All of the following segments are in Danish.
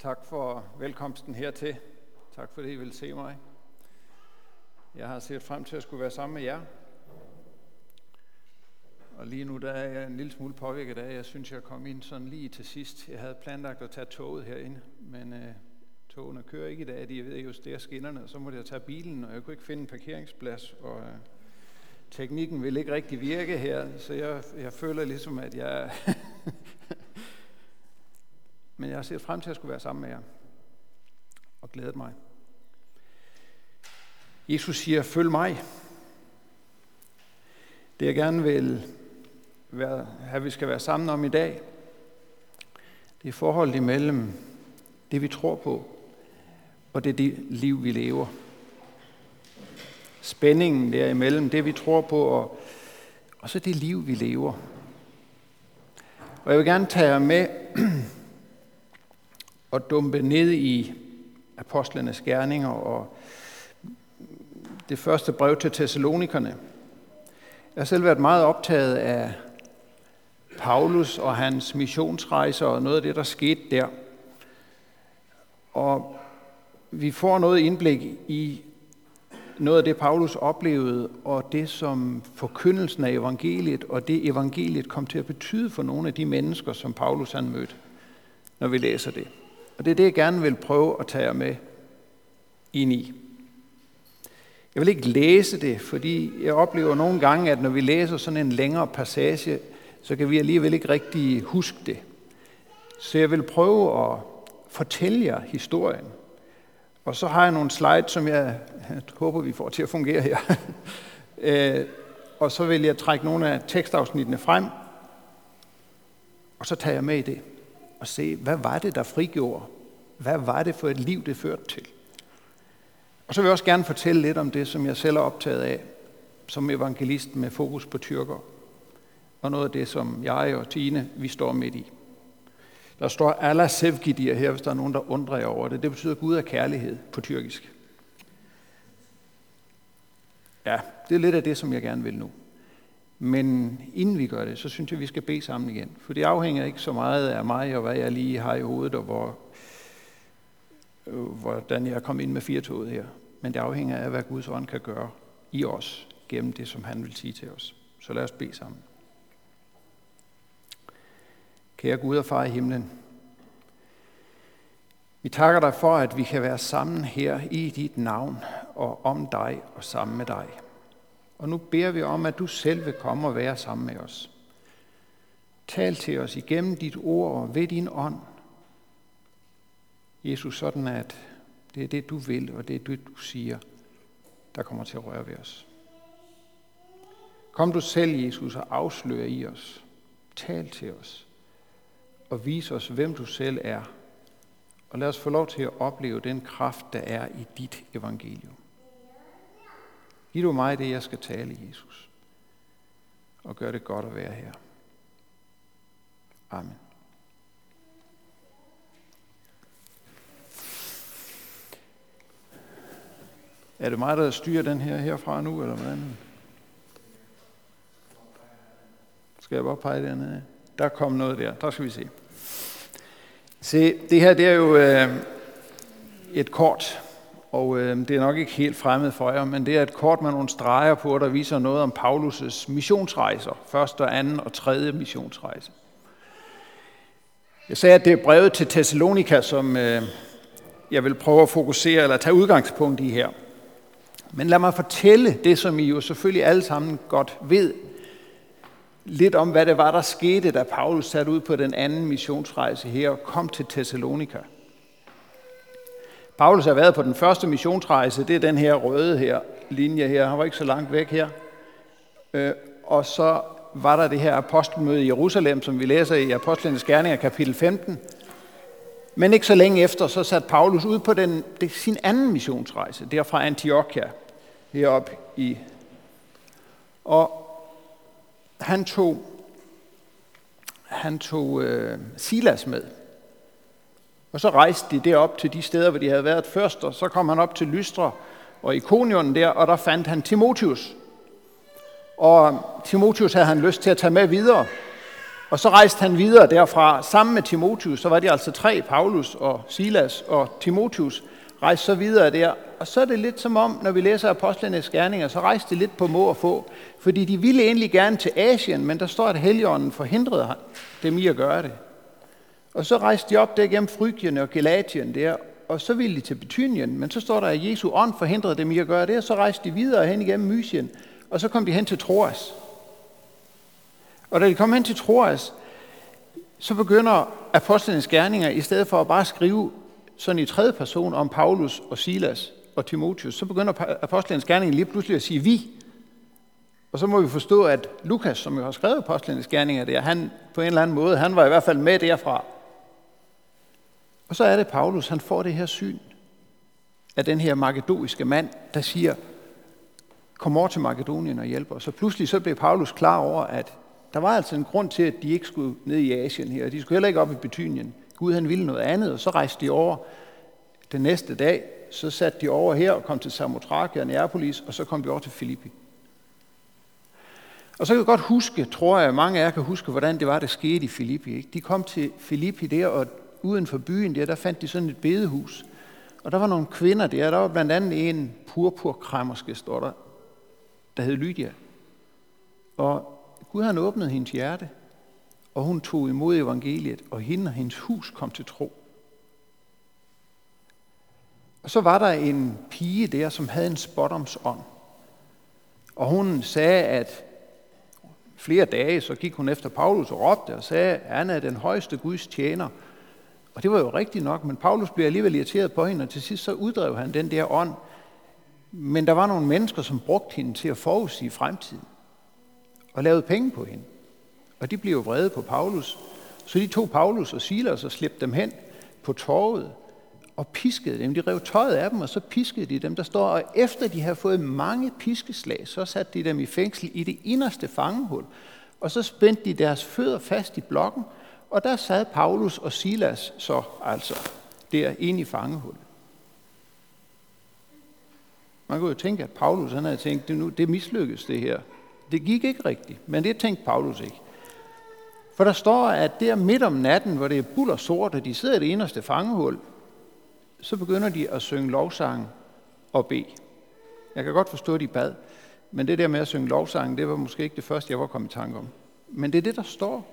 Tak for velkomsten hertil. Tak fordi I vil se mig. Jeg har set frem til at skulle være sammen med jer. Og lige nu der er jeg en lille smule påvirket af, jeg synes, jeg kom ind sådan lige til sidst. Jeg havde planlagt at tage toget herinde, men togene kører ikke i dag. De er ved at justere skinnerne, og så måtte jeg tage bilen, og jeg kunne ikke finde en parkeringsplads. Og teknikken ville ikke rigtig virke her, så jeg føler ligesom, at jeg... Men jeg har set frem til at skulle være sammen med jer, og glædet mig. Jesus siger, følg mig. Det jeg gerne vil have, vi skal være sammen om i dag, det er forholdet imellem det, vi tror på, og det liv, vi lever. Spændingen der imellem det, vi tror på, og så det liv, vi lever. Og jeg vil gerne tage jer med og dumpe ned i apostlenes gerninger og det første brev til Thessalonikerne. Jeg har selv været meget optaget af Paulus og hans missionsrejser og noget af det, der skete der. Og vi får noget indblik i noget af det, Paulus oplevede, og det, som forkyndelsen af evangeliet, og det evangeliet kom til at betyde for nogle af de mennesker, som Paulus han mødte, når vi læser det. Og det er det, jeg gerne vil prøve at tage jer med ind i. Jeg vil ikke læse det, fordi jeg oplever nogle gange, at når vi læser sådan en længere passage, så kan vi alligevel ikke rigtig huske det. Så jeg vil prøve at fortælle jer historien. Og så har jeg nogle slides, som jeg håber, vi får til at fungere her. Og så vil jeg trække nogle af tekstafsnittene frem, og så tager jeg med i det og se, hvad var det, der frigjorde? Hvad var det for et liv, det førte til? Og så vil jeg også gerne fortælle lidt om det, som jeg selv er optaget af som evangelist med fokus på tyrker. Og noget af det, som jeg og Tine, vi står midt i. Der står Allah sevgidir her, hvis der er nogen, der undrer jer over det. Det betyder Gud er kærlighed på tyrkisk. Ja, det er lidt af det, som jeg gerne vil nu. Men inden vi gør det, så synes jeg, vi skal bede sammen igen. For det afhænger ikke så meget af mig, og hvad jeg lige har i hovedet, og hvordan jeg er kommet ind med firtoget her. Men det afhænger af, hvad Guds ånd kan gøre i os, gennem det, som han vil sige til os. Så lad os bede sammen. Kære Gud og Far i himlen, vi takker dig for, at vi kan være sammen her i dit navn, og om dig og sammen med dig. Og nu beder vi om, at du selv vil komme og være sammen med os. Tal til os igennem dit ord og ved din ånd. Jesus, sådan at det er det, du vil, og det er det, du siger, der kommer til at røre ved os. Kom du selv, Jesus, og afslør i os. Tal til os og vis os, hvem du selv er. Og lad os få lov til at opleve den kraft, der er i dit evangelium. Giv du mig det, jeg skal tale, Jesus, og gør det godt at være her. Amen. Er det mig, der styrer den herfra nu, eller hvordan? Skal jeg bare pege dernede? Der kom noget der. Der skal vi se. Se, det her det er jo et kort, og det er nok ikke helt fremmed for jer, men det er et kort med nogle streger på, der viser noget om Paulus' missionsrejser. Første, anden og tredje missionsrejse. Jeg sagde, at det er brevet til Thessalonika, som jeg vil prøve at fokusere eller tage udgangspunkt i her. Men lad mig fortælle det, som I jo selvfølgelig alle sammen godt ved, lidt om, hvad det var, der skete, da Paulus satte ud på den anden missionsrejse her og kom til Thessalonika. Paulus har været på den første missionsrejse, det er den her røde her, linje her, han var ikke så langt væk her. Og så var der det her apostelmøde i Jerusalem, som vi læser i Apostlenes Gerninger, kapitel 15. Men ikke så længe efter, så satte Paulus ud på sin anden missionsrejse, der fra Antiochia, heroppe i. Og han tog Silas med. Og så rejste de derop til de steder, hvor de havde været først, og så kom han op til Lystra og Ikonion der, og der fandt han Timotheus. Og Timotheus havde han lyst til at tage med videre. Og så rejste han videre derfra sammen med Timotheus. Så var de altså 3, Paulus og Silas og Timotheus, rejste så videre der. Og så er det lidt som om, når vi læser Apostlenes Gerninger, så rejste de lidt på må og få. Fordi de ville egentlig gerne til Asien, men der står, at Helligånden forhindrede dem i at gøre det. Og så rejste de op der gennem Frygien og Galatien der, og så ville de til Bithynien, men så står der, at Jesu ånd forhindrede dem i at gøre det, og så rejste de videre hen igennem Mysien, og så kom de hen til Troas. Og da de kom hen til Troas, så begynder Apostlenes Gerninger, i stedet for at bare skrive sådan i tredje person om Paulus og Silas og Timotheus, så begynder Apostlenes Gerninger lige pludselig at sige vi. Og så må vi forstå, at Lukas, som jo har skrevet Apostlenes Gerninger der, han på en eller anden måde, han var i hvert fald med derfra. Og så er det Paulus, han får det her syn af den her makedoniske mand, der siger, kom over til Makedonien og hjælp os. Så pludselig så blev Paulus klar over, at der var altså en grund til, at de ikke skulle ned i Asien her. De skulle heller ikke op i Bithynien. Gud han ville noget andet, og så rejste de over den næste dag. Så satte de over her og kom til Samothrake og Neapolis, og så kom de over til Filippi. Og så kan jeg godt huske, tror jeg, mange af jer kan huske, hvordan det var, der skete i Filippi. Ikke? De kom til Filippi der, og uden for byen der fandt de sådan et bedehus. Og der var nogle kvinder der. Der var blandt andet en purpurkræmmerske, står der hed Lydia. Og Gud han åbnede hendes hjerte, og hun tog imod evangeliet, og hende og hendes hus kom til tro. Og så var der en pige der, som havde en spådomsånd. Og hun sagde, at flere dage, så gik hun efter Paulus og råbte og sagde, at han er den højeste Guds tjener. Og det var jo rigtigt nok, men Paulus blev alligevel irriteret på hende, og til sidst så uddrev han den der ånd. Men der var nogle mennesker, som brugte hende til at forudsige fremtiden, og lavede penge på hende. Og de blev vrede på Paulus. Så de tog Paulus og Silas og slæbte dem hen på torvet og piskede dem. De rev tøjet af dem, og så piskede de dem, der står. Og efter de havde fået mange piskeslag, så satte de dem i fængsel i det inderste fangehul. Og så spændte de deres fødder fast i blokken, og der sad Paulus og Silas så altså der inde i fangehullet. Man kunne jo tænke, at Paulus han havde tænkt, det mislykkedes det her. Det gik ikke rigtigt, men det tænkte Paulus ikke. For der står, at der midt om natten, hvor det er bulder sort, og de sidder i det inderste fangehul, så begynder de at synge lovsang og bede. Jeg kan godt forstå, at de bad, men det der med at synge lovsang, det var måske ikke det første, jeg var kommet i tanke om. Men det er det, der står.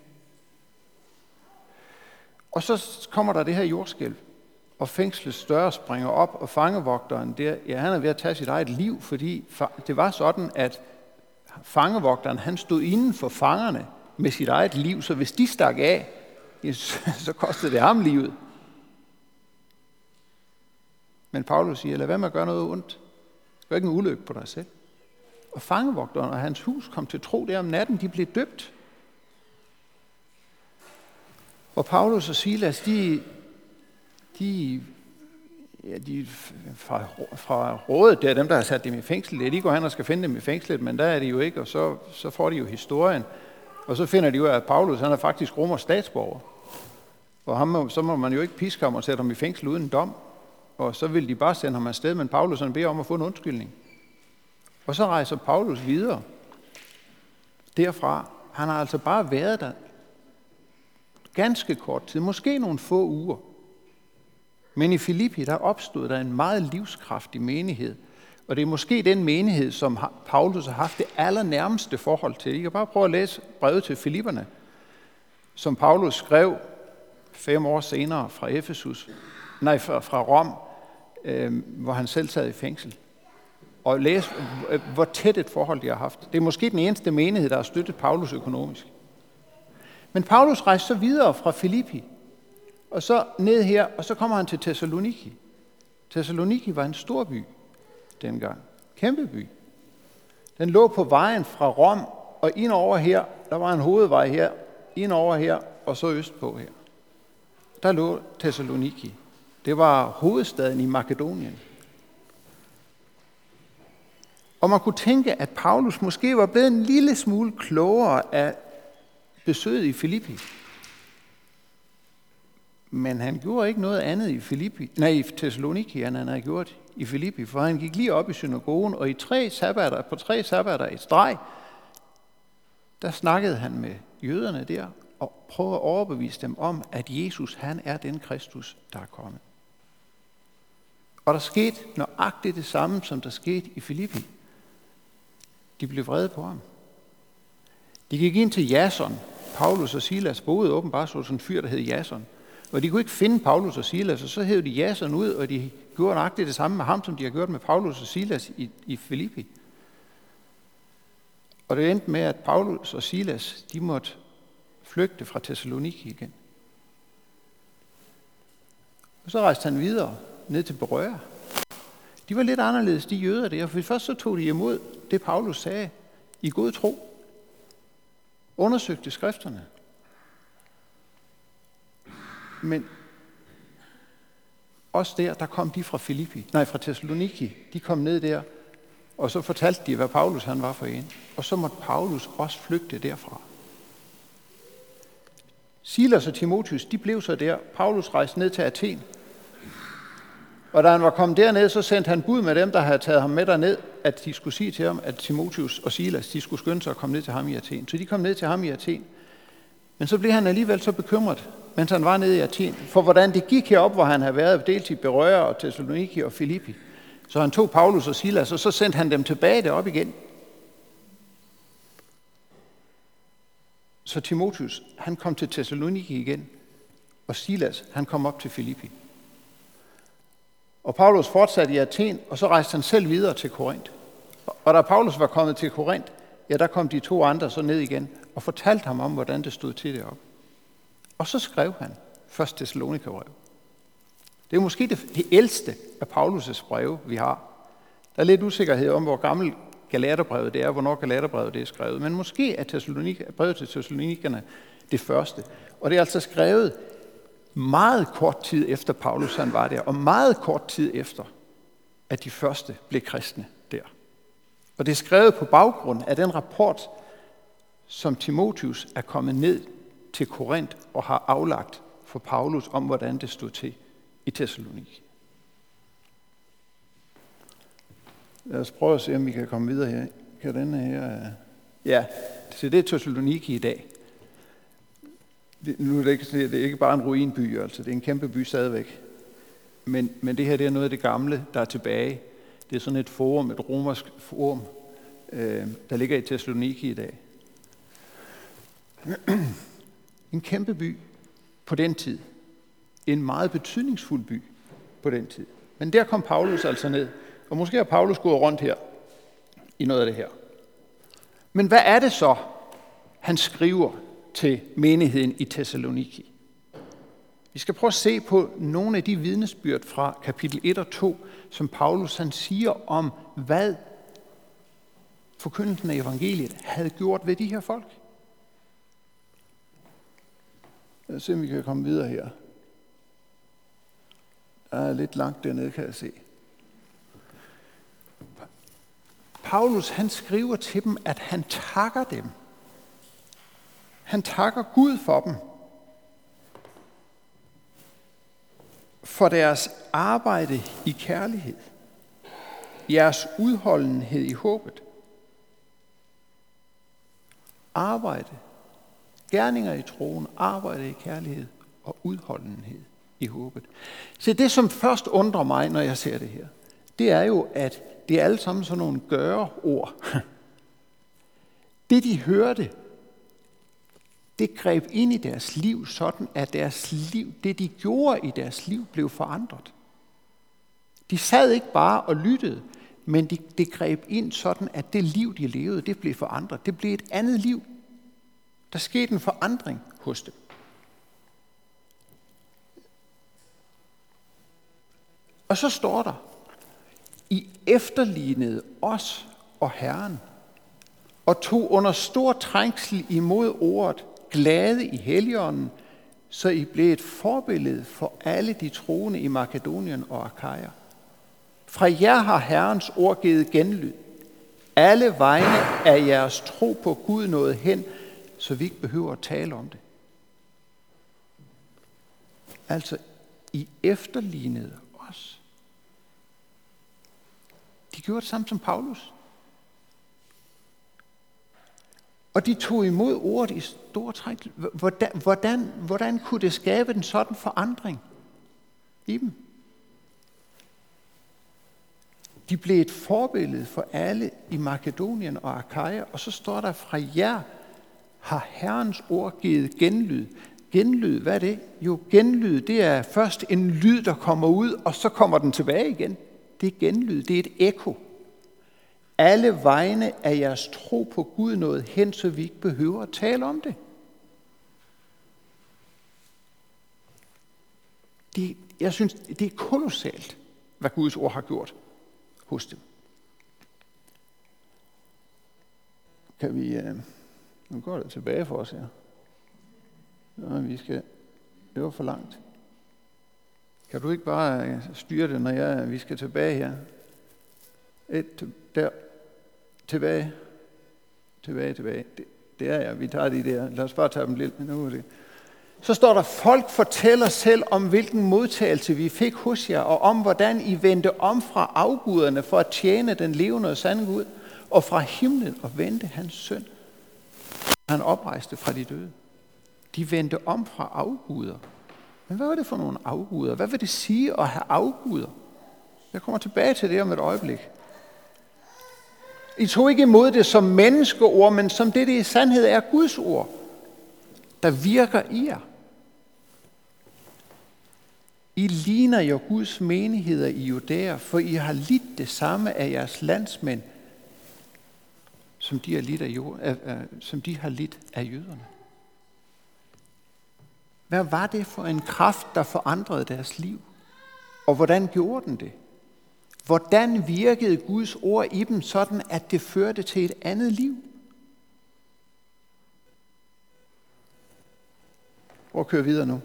Og så kommer der det her jordskælv, og fængslets døre springer op, og fangevogteren der, ja, han er ved at tage sit eget liv, fordi det var sådan, at fangevogteren, han stod inden for fangerne med sit eget liv, så hvis de stak af, så kostede det ham livet. Men Paulus siger, lad være med at gøre noget ondt. Gør ikke en ulykke på dig selv. Og fangevogteren og hans hus kom til tro der om natten, de blev døbt. Og Paulus og Silas, de fra rådet, det er dem, der har sat dem i fængsel. De går hen og skal finde dem i fængslet, men der er de jo ikke, og så får de jo historien. Og så finder de jo, at Paulus, han er faktisk romersk statsborger. Og ham, så må man jo ikke piske ham og sætte ham i fængsel uden dom. Og så vil de bare sende ham afsted, men Paulus han beder om at få en undskyldning. Og så rejser Paulus videre derfra. Han har altså bare været der ganske kort tid, måske nogle få uger. Men i Filippi, der opstod der en meget livskraftig menighed. Og det er måske den menighed, som Paulus har haft det allernærmeste forhold til. I kan bare prøve at læse brevet til Filipperne, som Paulus skrev 5 år senere fra Rom, hvor han selv sad i fængsel. Og læse, hvor tæt et forhold de har haft. Det er måske den eneste menighed, der har støttet Paulus økonomisk. Men Paulus rejste så videre fra Filippi, og så ned her, og så kommer han til Thessaloniki. Thessaloniki var en stor by dengang. Kæmpe by. Den lå på vejen fra Rom, og ind over her, der var en hovedvej her, ind over her, og så østpå her. Der lå Thessaloniki. Det var hovedstaden i Makedonien. Og man kunne tænke, at Paulus måske var blevet en lille smule klogere af besøget i Filippi. Men han gjorde ikke noget andet i Thessaloniki, end han havde gjort i Filippi, for han gik lige op i synagogen, og på 3 sabbater i streg, der snakkede han med jøderne der og prøve at overbevise dem om, at Jesus, han er den Kristus, der er kommet. Og der skete nøjagtigt det samme, som der skete i Filippi. De blev vrede på ham. De gik ind til Jason. Paulus og Silas boede åbenbart sådan en fyr, der hed Jason. Og de kunne ikke finde Paulus og Silas, og så hævde de Jason ud, og de gjorde nøjagtigt det samme med ham, som de har gjort med Paulus og Silas i Filippi. Og det endte med, at Paulus og Silas, de måtte flygte fra Thessaloniki igen. Og så rejste han videre ned til Berøa. De var lidt anderledes, de jøder der, for først så tog de imod det, Paulus sagde, i god tro. Undersøgte skrifterne. Men også der kom de fra Thessaloniki. De kom ned der, og så fortalte de, hvad Paulus han var for en. Og så måtte Paulus også flygte derfra. Silas og Timotheus, de blev så der. Paulus rejste ned til Athen. Og da han var kommet derned, så sendte han bud med dem, der havde taget ham med derned, at de skulle sige til ham, at Timotheus og Silas, de skulle skynde sig at komme ned til ham i Athen. Så de kom ned til ham i Athen. Men så blev han alligevel så bekymret, mens han var nede i Athen, for hvordan det gik herop, hvor han havde været delt i Berøa og Thessaloniki og Filippi. Så han tog Paulus og Silas, og så sendte han dem tilbage derop igen. Så Timotheus, han kom til Thessaloniki igen, og Silas, han kom op til Filippi. Og Paulus fortsatte i Athen, og så rejste han selv videre til Korinth. Og da Paulus var kommet til Korinth, ja, der kom de 2 andre så ned igen, og fortalte ham om, hvordan det stod til deroppe. Og så skrev han 1. Thessalonikerbrev. Det er måske det ældste af Paulus' breve, vi har. Der er lidt usikkerhed om, hvor gammelt Galaterbrevet det er, hvornår Galaterbrevet det er skrevet. Men måske er brevet til Thessalonikerne det første. Og det er altså skrevet meget kort tid efter Paulus han var der, og meget kort tid efter, at de første blev kristne der. Og det er skrevet på baggrund af den rapport, som Timotheus er kommet ned til Korinth og har aflagt for Paulus om, hvordan det stod til i Thessaloniki. Lad os prøve at se, om vi kan komme videre her. Kan denne her... Ja, det er Thessaloniki i dag. Nu er det ikke bare en ruinby, altså det er en kæmpe by stadigvæk. Men det her det er noget af det gamle, der er tilbage. Det er sådan et forum, et romersk forum, der ligger i Thessaloniki i dag. En kæmpe by på den tid. En meget betydningsfuld by på den tid. Men der kom Paulus altså ned. Og måske har Paulus gået rundt her i noget af det her. Men hvad er det så, han skriver til menigheden i Thessaloniki? Vi skal prøve at se på nogle af de vidnesbyrd fra kapitel 1 og 2, som Paulus han siger om, hvad forkyndelsen af evangeliet havde gjort ved de her folk. Lad os se, om vi kan komme videre her. Der er lidt langt dernede, kan jeg se. Paulus han skriver til dem, at han takker dem. Han takker Gud for dem. For deres arbejde i kærlighed. Jeres udholdenhed i håbet. Arbejde. Gerninger i troen, arbejde i kærlighed og udholdenhed i håbet. Så det, som først undrer mig, når jeg ser det her, det er jo, at det er alle sammen sådan nogle gøre-ord. Det, de hørte, det greb ind i deres liv, sådan at deres liv, det de gjorde i deres liv, blev forandret. De sad ikke bare og lyttede, men det greb ind sådan, at det liv, de levede, det blev forandret. Det blev et andet liv. Der skete en forandring hos dem. Og så står der, I efterlignede os og Herren, og tog under stor trængsel imod ordet, glade i Helligånden, så I blev et forbillede for alle de troende i Makedonien og Akaja. Fra jer har Herrens ord givet genlyd. Alle vegne af jeres tro på Gud nåede hen, så vi ikke behøver at tale om det. Altså, I efterlignede os. De gjorde det samme som Paulus. Og de tog imod ordet i store træk. Hvordan kunne det skabe en sådan forandring i dem? De blev et forbillede for alle i Makedonien og Akaja, og så står der, fra jer har Herrens ord givet genlyd. Genlyd, hvad er det? Jo, genlyd, det er først en lyd, der kommer ud, og så kommer den tilbage igen. Det er genlyd, det er et ekko. Alle vegne af jeres tro på Gud nået hen, så vi ikke behøver at tale om det. Jeg synes, det er kolossalt, hvad Guds ord har gjort hos dem. Kan vi... Nu går det tilbage for os her. Det var for langt. Kan du ikke bare styre det, når vi skal tilbage her? Tilbage. Det er vi tager de der. Lad os bare tage dem lidt. Så står der, folk fortæller selv om, hvilken modtagelse vi fik hos jer, og om, hvordan I vendte om fra afguderne for at tjene den levende og sande Gud, og fra himlen og vendte hans søn. Han oprejste fra de døde. De vendte om fra afguder. Men hvad var det for nogle afguder? Hvad vil det sige at have afguder? Jeg kommer tilbage til det om et øjeblik. I tog ikke imod det som menneskeord, men som det i sandhed er Guds ord, der virker i jer. I ligner jo Guds menigheder i Judæa, for I har lidt det samme af jeres landsmænd, som de har lidt af jøderne. Hvad var det for en kraft, der forandrede deres liv? Og hvordan gjorde den det? Hvordan virkede Guds ord i dem sådan, at det førte til et andet liv? Prøv at køre videre nu.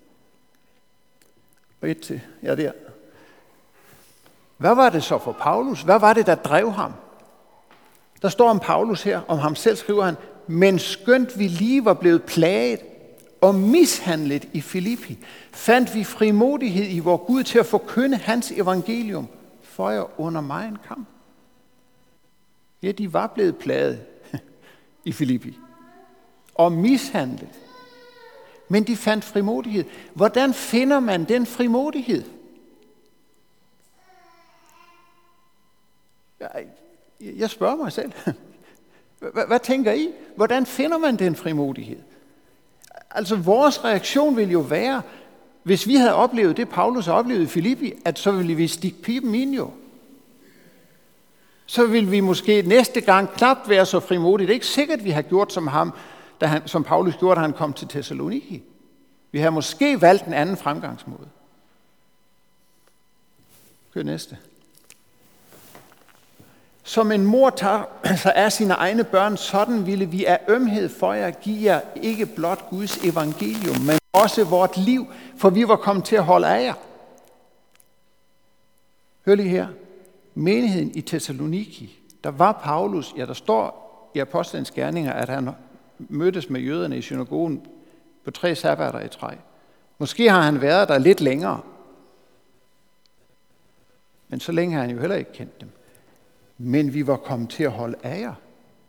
Og et til. Ja, der. Hvad var det så for Paulus? Hvad var det, der drev ham? Der står om Paulus her, om ham selv skriver han, men skønt vi lige var blevet plaget og mishandlet i Filippi, fandt vi frimodighed i vor Gud til at forkynde hans evangelium for jer under mig en kamp. Ja, de var blevet plaget i Filippi og mishandlet. Men de fandt frimodighed. Hvordan finder man den frimodighed? Jeg spørger mig selv. Hvad tænker I? Hvordan finder man den frimodighed? Altså vores reaktion ville jo være, hvis vi havde oplevet det, Paulus har oplevet i Filippi, at så ville vi stikke pipen ind jo. Så ville vi måske næste gang knap være så frimodige. Det er ikke sikkert, vi har gjort som ham, som Paulus gjorde, da han kom til Thessaloniki. Vi har måske valgt en anden fremgangsmåde. Kør næste. Som en mor tager sig af sine egne børn, sådan ville vi af ømhed for jer give jer ikke blot Guds evangelium, men også vort liv, for vi var kommet til at holde af jer. Hør lige her. Menigheden i Thessaloniki, der var Paulus, ja der står i Apostlenes Gerninger, at han mødtes med jøderne i synagogen på 3 sabbater i træk. Måske har han været der lidt længere, men så længe har han jo heller ikke kendt dem. Men vi var kommet til at holde af jer.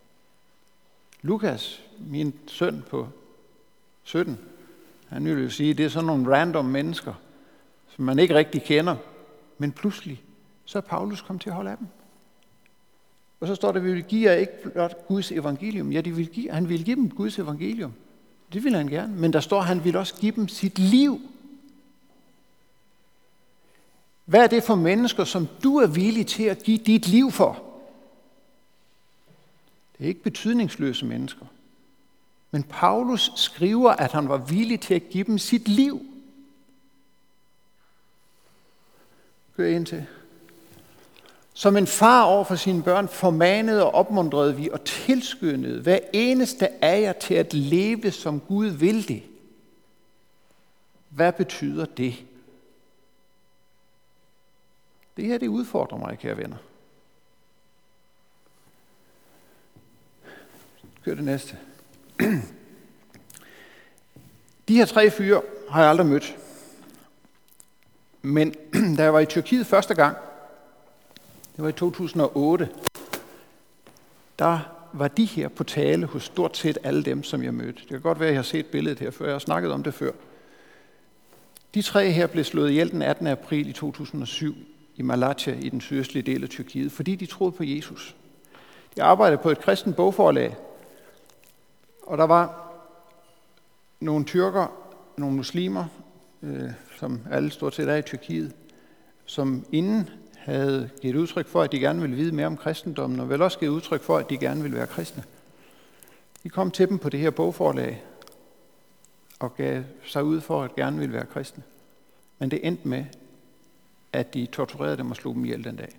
Lukas, min søn på 17, han ville jo sige, at det er sådan nogle random mennesker, som man ikke rigtig kender, men pludselig så er Paulus kommet til at holde af dem. Og så står der, at vi vil give jer ikke blot Guds evangelium. Ja, han ville give dem Guds evangelium. Det ville han gerne. Men der står, at han ville også give dem sit liv. Hvad er det for mennesker, som du er villig til at give dit liv for? Det er ikke betydningsløse mennesker. Men Paulus skriver, at han var villig til at give dem sit liv. Gør ind til. Som en far over for sine børn formanede og opmuntrede vi og tilskyndede hver eneste af jer til at leve, som Gud vil det. Hvad betyder det? Det her, det udfordrer mig, kære venner. Kør det næste. De her 3 fyre har jeg aldrig mødt. Men da jeg var i Tyrkiet første gang, det var i 2008, der var de her på tale hos stort set alle dem, som jeg mødte. Det kan godt være, at jeg har set billedet her før. Jeg har snakket om det før. De 3 her blev slået ihjel den 18. april i 2007 i Malatya i den sydøstlige del af Tyrkiet, fordi de troede på Jesus. De arbejdede på et kristent bogforlag, og der var nogle tyrker, nogle muslimer, som alle stort set er i Tyrkiet, som inden havde givet udtryk for, at de gerne ville vide mere om kristendommen, og vel også givet udtryk for, at de gerne ville være kristne. De kom til dem på det her bogforlag og gav sig ud for at gerne ville være kristne. Men det endte med, at de torturerede dem og slog dem ihjel den dag.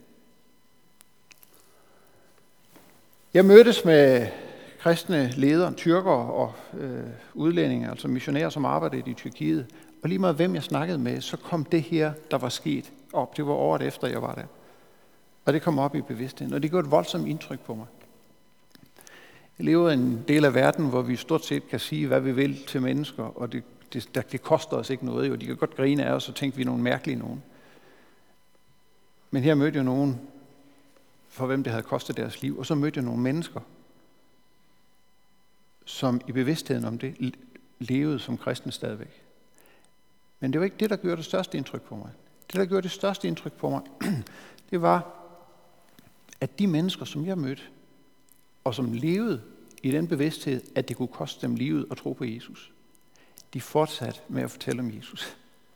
Jeg mødtes med kristne ledere, tyrkere og udlændinge, altså missionærer, som arbejdede i Tyrkiet. Og lige meget hvem jeg snakkede med, så kom det her, der var sket, op. Det var året efter, jeg var der. Og det kom op i bevidstheden, og det gjorde et voldsomt indtryk på mig. Jeg lever i en del af verden, hvor vi stort set kan sige, hvad vi vil til mennesker, og det koster os ikke noget. Jo. De kan godt grine af os, og tænke, vi er nogle mærkelige nogen. Men her mødte jeg nogen, for hvem det havde kostet deres liv, og så mødte jeg nogle mennesker, som i bevidstheden om det levede som kristne stadigvæk. Men det var ikke det, der gjorde det største indtryk på mig. Det, der gjorde det største indtryk på mig, det var, at de mennesker, som jeg mødte, og som levede i den bevidsthed, at det kunne koste dem livet at tro på Jesus, de fortsatte med at fortælle om Jesus.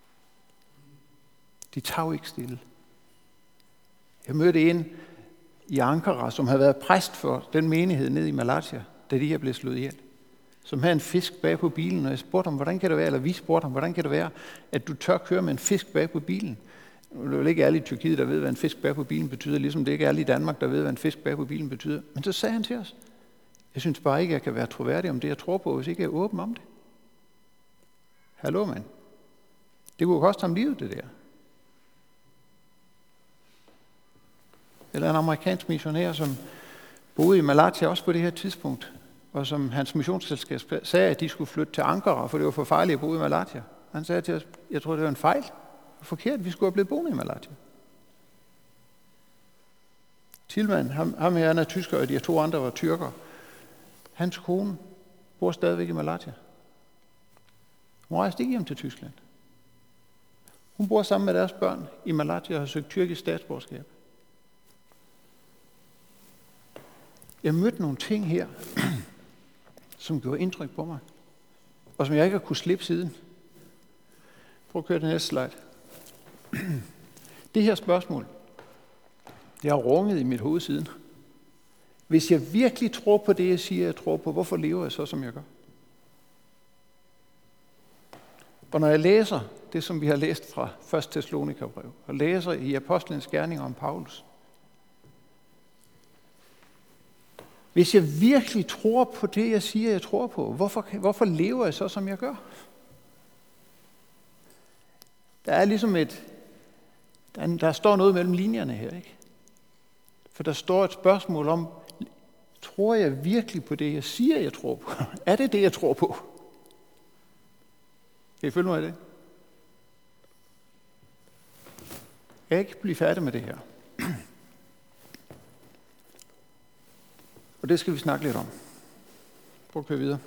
De tag ikke stille. Jeg mødte en i Ankara, som havde været præst for den menighed nede i Malatya, da de her blev slået ihjel, som havde en fisk bag på bilen, og jeg spurgte ham, hvordan kan det være, eller vi spurgte ham, hvordan kan det være, at du tør køre med en fisk bag på bilen? Det er jo ikke alle i Tyrkiet, der ved, hvad en fisk bag på bilen betyder, ligesom det ikke er alle i Danmark, der ved, hvad en fisk bag på bilen betyder. Men så sagde han til os, jeg synes bare ikke, at jeg kan være troværdig om det, jeg tror på, hvis ikke jeg er åben om det. Hallo, mand. Det kunne koste ham livet, det der. Eller en amerikansk missionær, som boede i Malatya også på det her tidspunkt, og som hans missionsselskab sagde, at de skulle flytte til Ankara, for det var for farligt at bo i Malatya. Han sagde til os, jeg tror, det var en fejl. Det var forkert, vi skulle have blevet boende i Malatya. Tilman, ham her, han er tysker, og de 2 andre var tyrker. Hans kone bor stadigvæk i Malatya. Hun rejste ikke hjem til Tyskland. Hun bor sammen med deres børn i Malatya og har søgt tyrkisk statsborgerskab. Jeg mødte nogle ting her, som gjorde indtryk på mig, og som jeg ikke har kunnet slippe siden. Prøv at køre den næste slide. Det her spørgsmål, det har runget i mit hoved siden. Hvis jeg virkelig tror på det, jeg siger, jeg tror på, hvorfor lever jeg så, som jeg gør? Og når jeg læser det, som vi har læst fra 1. Thessalonikerbrev, og læser i Apostlenes gerninger om Paulus, hvis jeg virkelig tror på det, jeg siger, jeg tror på, hvorfor lever jeg så, som jeg gør? Der er ligesom der står noget mellem linjerne her, ikke? For der står et spørgsmål om, tror jeg virkelig på det, jeg siger, jeg tror på? Er det det, jeg tror på? Kan I følge mig i det? Jeg kan ikke blive færdig med det her. Og det skal vi snakke lidt om. Prøv at køre videre.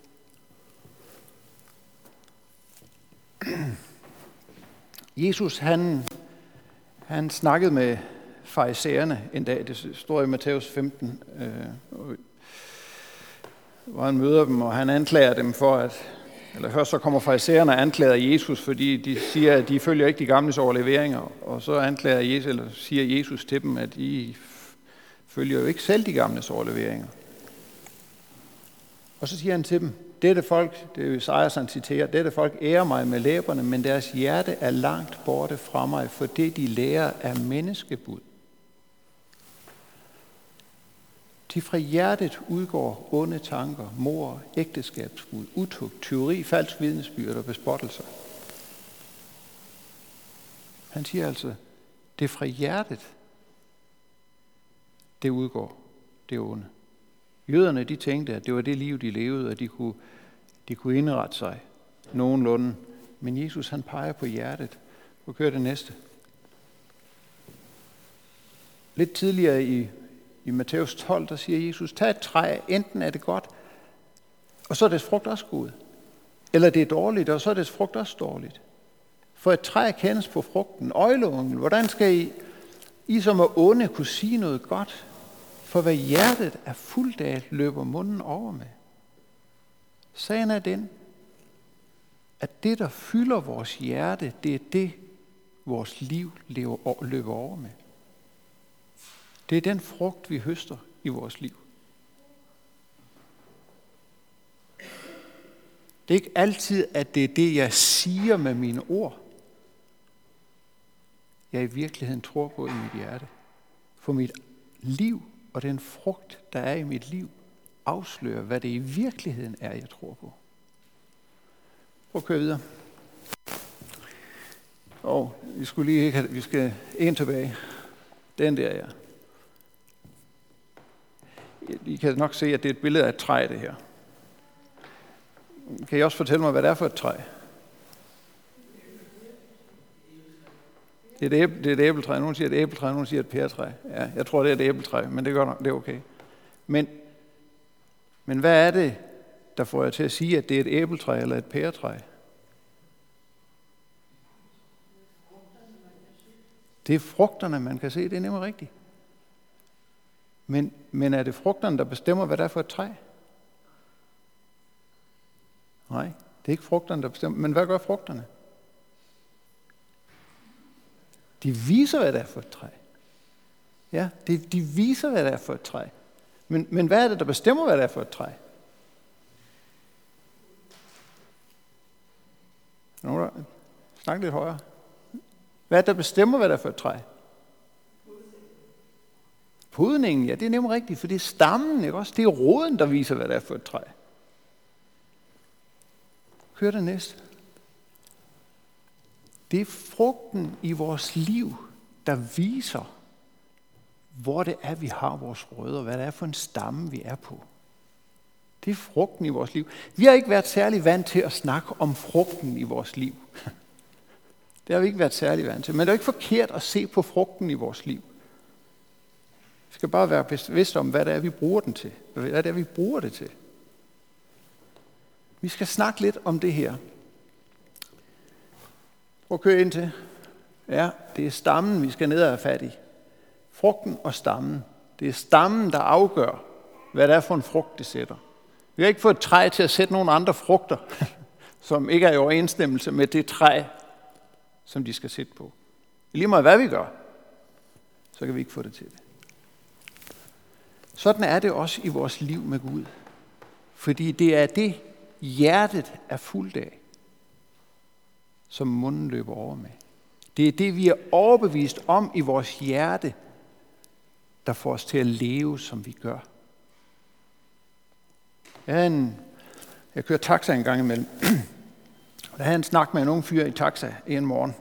Jesus, han snakkede med farisæerne en dag. Det står i Matthæus 15. Hvor han møder dem, og han anklager dem for først så kommer farisæerne og anklager Jesus, fordi de siger, at de følger ikke de gamles overleveringer. Og så siger Jesus til dem, at I følger jo ikke selv de gamles overleveringer. Og så siger han til dem, dette folk, det er Esajas, han citerer, dette folk ærer mig med læberne, men deres hjerte er langt borte fra mig, for det de lærer er menneskebud. De fra hjertet udgår onde tanker, mord, ægteskabsbrud, utugt, tyveri, falsk vidnesbyrd og bespottelser. Han siger altså, det fra hjertet, det udgår, det onde. Jøderne, de tænkte, at det var det liv, de levede, og de kunne indrette sig nogenlunde. Men Jesus, han peger på hjertet. Prøv at køre det næste. Lidt tidligere I Matthæus 12, der siger Jesus, tag et træ, enten er det godt, og så er dets frugt også god. Eller det er dårligt, og så er dets frugt også dårligt. For et træ kendes på frugten. Øgleungen, hvordan skal I som er onde kunne sige noget godt? For hvad hjertet er fuldt af, løber munden over med. Sagen er den, at det, der fylder vores hjerte, det er det, vores liv løber over med. Det er den frugt, vi høster i vores liv. Det er ikke altid, at det er det, jeg siger med mine ord, jeg i virkeligheden tror på i mit hjerte. For mit liv og den frugt, der er i mit liv, afslører, hvad det i virkeligheden er, jeg tror på. Prøv at køre videre. Vi skal en tilbage. Den der, ja. I kan nok se, at det er et billede af et træ, det her. Kan I også fortælle mig, hvad det er for et træ? Det er et æbletræ. Nogen siger et æbletræ, nogen siger et pæretræ. Ja, jeg tror, det er et æbletræ, men det er okay. Men hvad er det, der får jeg til at sige, at det er et æbletræ eller et pæretræ? Det er frugterne, man kan se. Det er nemlig rigtigt. Men er det frugterne, der bestemmer, hvad det er for et træ? Nej, det er ikke frugterne, der bestemmer. Men hvad gør frugterne? De viser, hvad det er for et træ. Ja, de viser, hvad det er for et træ. Men hvad er det, der bestemmer, hvad det er for et træ? Snak lidt højere. Hvad er det, der bestemmer, hvad det er for et træ? Podningen, ja, det er nemlig rigtigt, for det er stammen, ikke også? Det er roden, der viser, hvad det er for et træ. Hør det næste. Det er frugten i vores liv, der viser, hvor det er, vi har vores rødder, hvad det er for en stamme, vi er på. Det er frugten i vores liv. Vi har ikke været særlig vant til at snakke om frugten i vores liv. Det har vi ikke været særlig vant til. Men det er ikke forkert at se på frugten i vores liv. Vi skal bare være bevidste om, hvad det er, vi bruger den til. Hvad det er, vi bruger det til. Vi skal snakke lidt om det her. Prøv at køre ind til. Ja, det er stammen, vi skal ned og have fat i. Frugten og stammen. Det er stammen, der afgør, hvad det er for en frugt, det sætter. Vi har ikke fået et træ til at sætte nogle andre frugter, som ikke er i overensstemmelse med det træ, som de skal sætte på. Lige meget hvad vi gør, så kan vi ikke få det til det. Sådan er det også i vores liv med Gud. Fordi det er det, hjertet er fuldt af, som munden løber over med. Det er det, vi er overbevist om i vores hjerte, der får os til at leve, som vi gør. Jeg kører taxa en gang imellem. Der havde en snak med en ung fyr i taxa en morgen,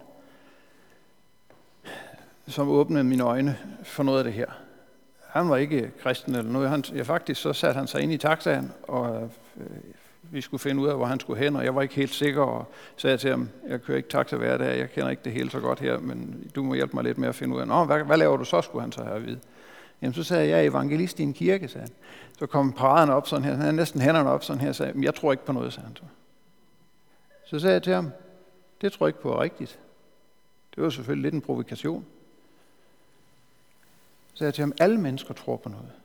som åbnede mine øjne for noget af det her. Han var ikke kristen eller noget. Faktisk så satte han sig ind i taxaen, og vi skulle finde ud af, hvor han skulle hen, og jeg var ikke helt sikker, og sagde til ham, jeg kører ikke taxa hver dag, jeg kender ikke det hele så godt her, men du må hjælpe mig lidt med at finde ud af, hvad laver du så, skulle han så have at vide. Jamen så sagde jeg er evangelist i en kirke, sagde han. Så kom paraden op sådan her, han havde næsten hænderne op sådan her, og sagde, jeg tror ikke på noget, sagde han så. Så sagde jeg til ham, det tror jeg ikke på er rigtigt. Det var selvfølgelig lidt en provokation. Så sagde jeg til ham, alle mennesker tror på noget.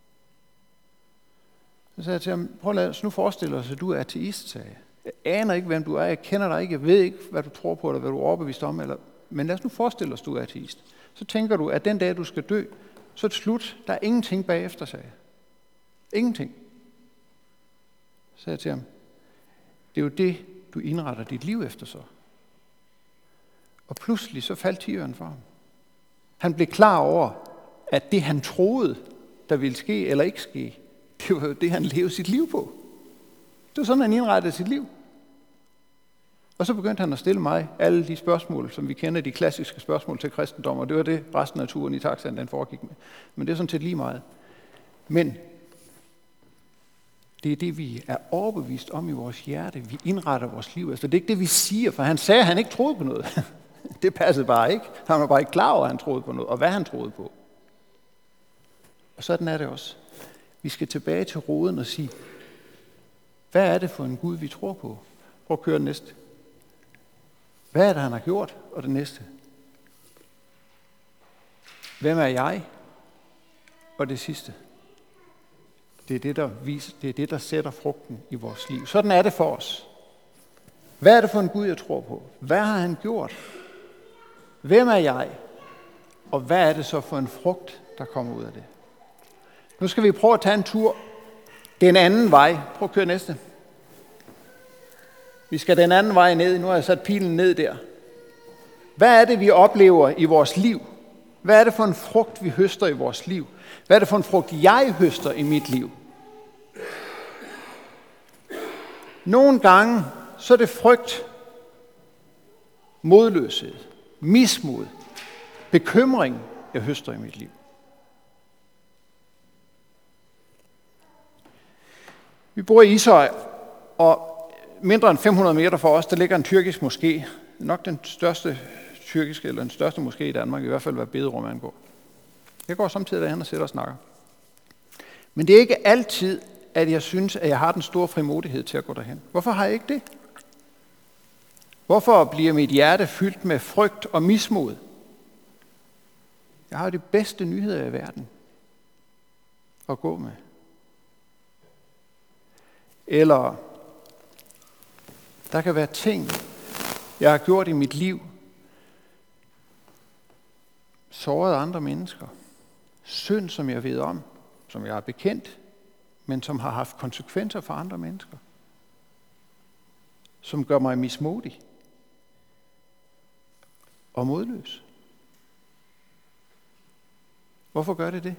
Så sagde jeg til ham, prøv at lade os nu forestille os, at du er ateist, sagde jeg. Jeg aner ikke, hvem du er, jeg kender dig ikke, jeg ved ikke, hvad du tror på, eller hvad du er overbevist om, men lad os nu forestille os, at du er ateist. Så tænker du, at den dag, du skal dø, så er det slut, der er ingenting bagefter, sagde jeg. Ingenting. Så sagde jeg til ham, det er jo det, du indretter dit liv efter så. Og pludselig så faldt tiøren for ham. Han blev klar over, at det han troede, der ville ske eller ikke ske, det var jo det, han levede sit liv på. Det var sådan, han indrettede sit liv. Og så begyndte han at stille mig alle de spørgsmål, som vi kender, de klassiske spørgsmål til kristendom, og det var det, resten af turen i taxaen, den foregik med. Men det er sådan set lige meget. Men det er det, vi er overbevist om i vores hjerte. Vi indretter vores liv. Altså, det er ikke det, vi siger, for han sagde, at han ikke troede på noget. Det passede bare ikke. Han var bare ikke klar over, at han troede på noget, og hvad han troede på. Og sådan er det også. Vi skal tilbage til roden og sige, hvad er det for en Gud, vi tror på? Prøv at køre den næste. Hvad er det, han har gjort? Og det næste. Hvem er jeg? Og det sidste. Det er det, der sætter frugten i vores liv. Sådan er det for os. Hvad er det for en Gud, jeg tror på? Hvad har han gjort? Hvem er jeg? Og hvad er det så for en frugt, der kommer ud af det? Nu skal vi prøve at tage en tur den anden vej. Prøv at køre næste. Vi skal den anden vej ned. Nu har jeg sat pilen ned der. Hvad er det, vi oplever i vores liv? Hvad er det for en frugt, vi høster i vores liv? Hvad er det for en frugt, jeg høster i mit liv? Nogle gange, så er det frygt, modløshed, mismod, bekymring, jeg høster i mit liv. Vi bor i Ishøj, og mindre end 500 meter fra os, der ligger en tyrkisk moské. Nok den største tyrkiske, eller den største moské i Danmark, i hvert fald hvad bederum angår. Jeg går samtidig derhen og sidder og snakker. Men det er ikke altid, at jeg synes, at jeg har den store frimodighed til at gå derhen. Hvorfor har jeg ikke det? Hvorfor bliver mit hjerte fyldt med frygt og mismod? Jeg har jo de bedste nyheder i verden at gå med. Eller der kan være ting, jeg har gjort i mit liv, såret andre mennesker. Synd, som jeg ved om, som jeg har bekendt, men som har haft konsekvenser for andre mennesker. Som gør mig mismodig og modløs. Hvorfor gør det det?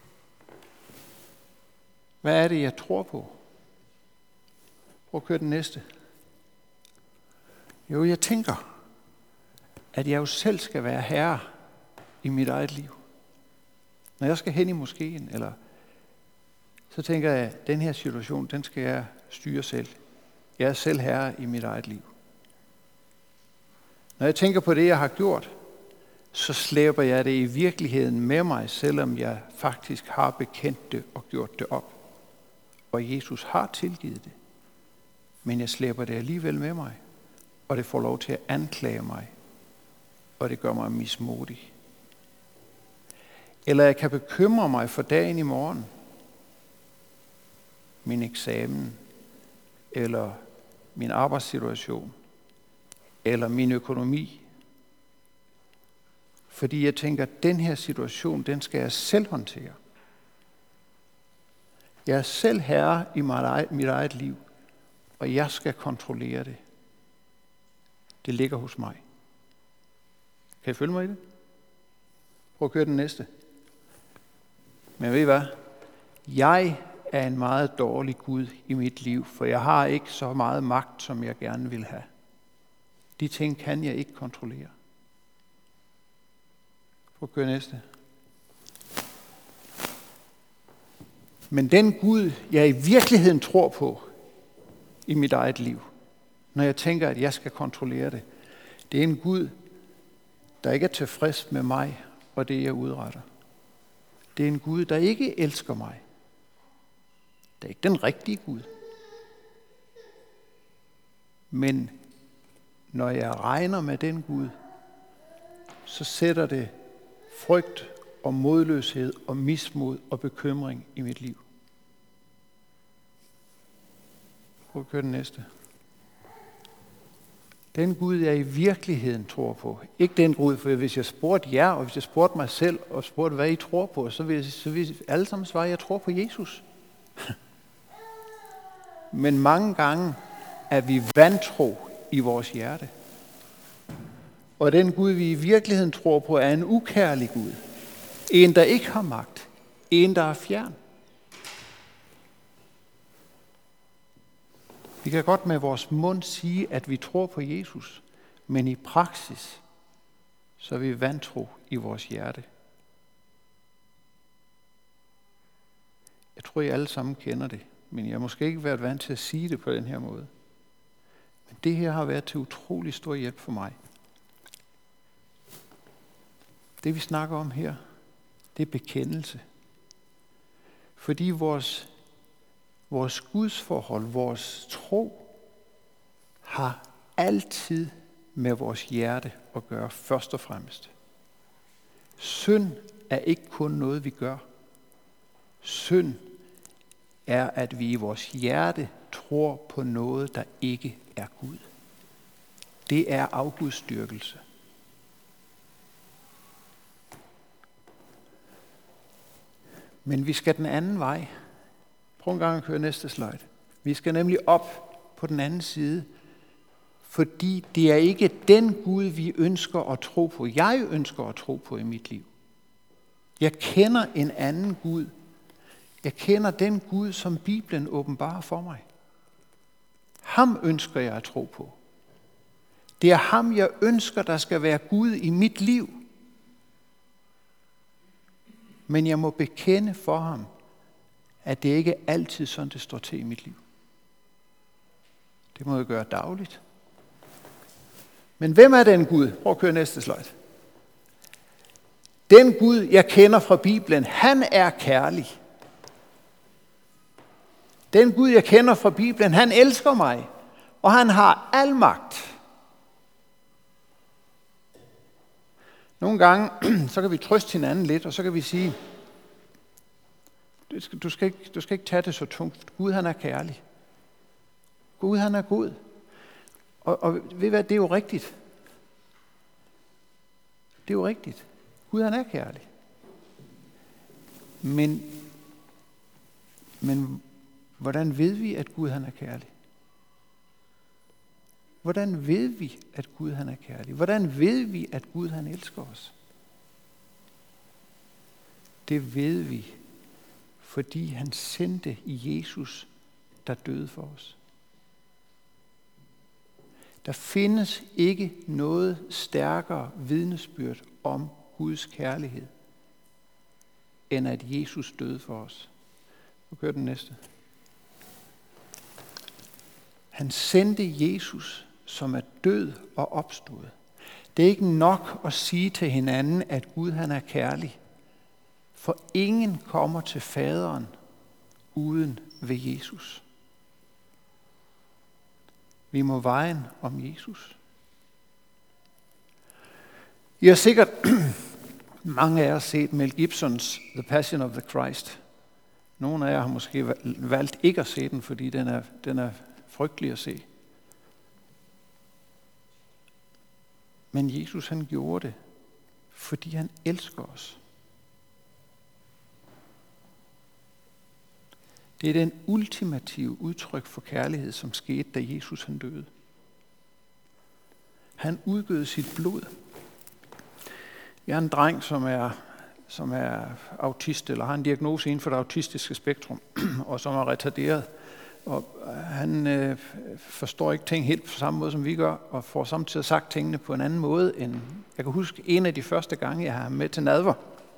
Hvad er det, jeg tror på? Prøv at køre den næste. Jo, jeg tænker, at jeg jo selv skal være herre i mit eget liv. Når jeg skal hen i moskeen, så tænker jeg, at den her situation, den skal jeg styre selv. Jeg er selv herre i mit eget liv. Når jeg tænker på det, jeg har gjort, så slæber jeg det i virkeligheden med mig, selvom jeg faktisk har bekendt det og gjort det op. Og Jesus har tilgivet det. Men jeg slæber det alligevel med mig, og det får lov til at anklage mig, og det gør mig mismodig. Eller jeg kan bekymre mig for dagen i morgen, min eksamen, eller min arbejdssituation, eller min økonomi. Fordi jeg tænker, at den her situation, den skal jeg selv håndtere. Jeg er selv herre i mit eget liv, og jeg skal kontrollere det. Det ligger hos mig. Kan I følge mig i det? Prøv at køre den næste. Men ved I hvad? Jeg er en meget dårlig Gud i mit liv, for jeg har ikke så meget magt, som jeg gerne vil have. De ting kan jeg ikke kontrollere. Prøv at køre næste. Men den Gud, jeg i virkeligheden tror på i mit eget liv, når jeg tænker, at jeg skal kontrollere det, det er en Gud, der ikke er tilfreds med mig og det, jeg udretter. Det er en Gud, der ikke elsker mig. Det er ikke den rigtige Gud. Men når jeg regner med den Gud, så sætter det frygt og modløshed og mismod og bekymring i mit liv. Prøv at køre den næste. Den Gud, jeg i virkeligheden tror på. Ikke den Gud, for hvis jeg spurgte jer, og hvis jeg spurgte mig selv, og spurgte, hvad I tror på, så vil alle sammen svare, at jeg tror på Jesus. Men mange gange er vi vantro i vores hjerte. Og den Gud, vi i virkeligheden tror på, er en ukærlig Gud. En, der ikke har magt. En, der er fjern. Vi kan godt med vores mund sige, at vi tror på Jesus, men i praksis, så er vi vantro i vores hjerte. Jeg tror, I alle sammen kender det, men jeg har måske ikke været vant til at sige det på den her måde. Men det her har været til utrolig stor hjælp for mig. Det vi snakker om her, det er bekendelse. Fordi vores gudsforhold, vores tro, har altid med vores hjerte at gøre først og fremmest. Synd er ikke kun noget, vi gør. Synd er, at vi i vores hjerte tror på noget, der ikke er Gud. Det er afgudsdyrkelse. Men vi skal den anden vej. Prøv en gang at køre næste slide. Vi skal nemlig op på den anden side, fordi det er ikke den Gud, vi ønsker at tro på. Jeg ønsker at tro på i mit liv. Jeg kender en anden Gud. Jeg kender den Gud, som Bibelen åbenbarer for mig. Ham ønsker jeg at tro på. Det er ham, jeg ønsker, der skal være Gud i mit liv. Men jeg må bekende for ham, at det ikke altid sådan, det står til i mit liv. Det må jeg gøre dagligt. Men hvem er den Gud? Prøv at køre næste slide. Den Gud, jeg kender fra Bibelen, han er kærlig. Den Gud, jeg kender fra Bibelen, han elsker mig, og han har al magt. Nogle gange, så kan vi trøste hinanden lidt, og så kan vi sige, du skal ikke tage det så tungt. Gud, han er kærlig. Gud, han er god. Og ved I hvad, det er jo rigtigt. Det er jo rigtigt. Gud, han er kærlig. Men hvordan ved vi, at Gud, han er kærlig? Hvordan ved vi, at Gud, han er kærlig? Hvordan ved vi, at Gud, han elsker os? Det ved vi, fordi han sendte Jesus, der døde for os. Der findes ikke noget stærkere vidnesbyrd om Guds kærlighed, end at Jesus døde for os. Nu kører den næste. Han sendte Jesus, som er død og opstået. Det er ikke nok at sige til hinanden, at Gud, han er kærlig. For ingen kommer til faderen uden ved Jesus. Vi må vejen om Jesus. I har sikkert mange af jer set Mel Gibsons The Passion of the Christ. Nogle af jer har måske valgt ikke at se den, fordi den er frygtelig at se. Men Jesus, han gjorde det, fordi han elsker os. Det er den ultimative udtryk for kærlighed, som skete, da Jesus han døde. Han udgød sit blod. Jeg er en dreng, som er autist, eller har en diagnose inden for det autistiske spektrum, og som er retarderet. Og han forstår ikke ting helt på samme måde, som vi gør, og får samtidig sagt tingene på en anden måde end... Jeg kan huske en af de første gange, jeg har med til nadver.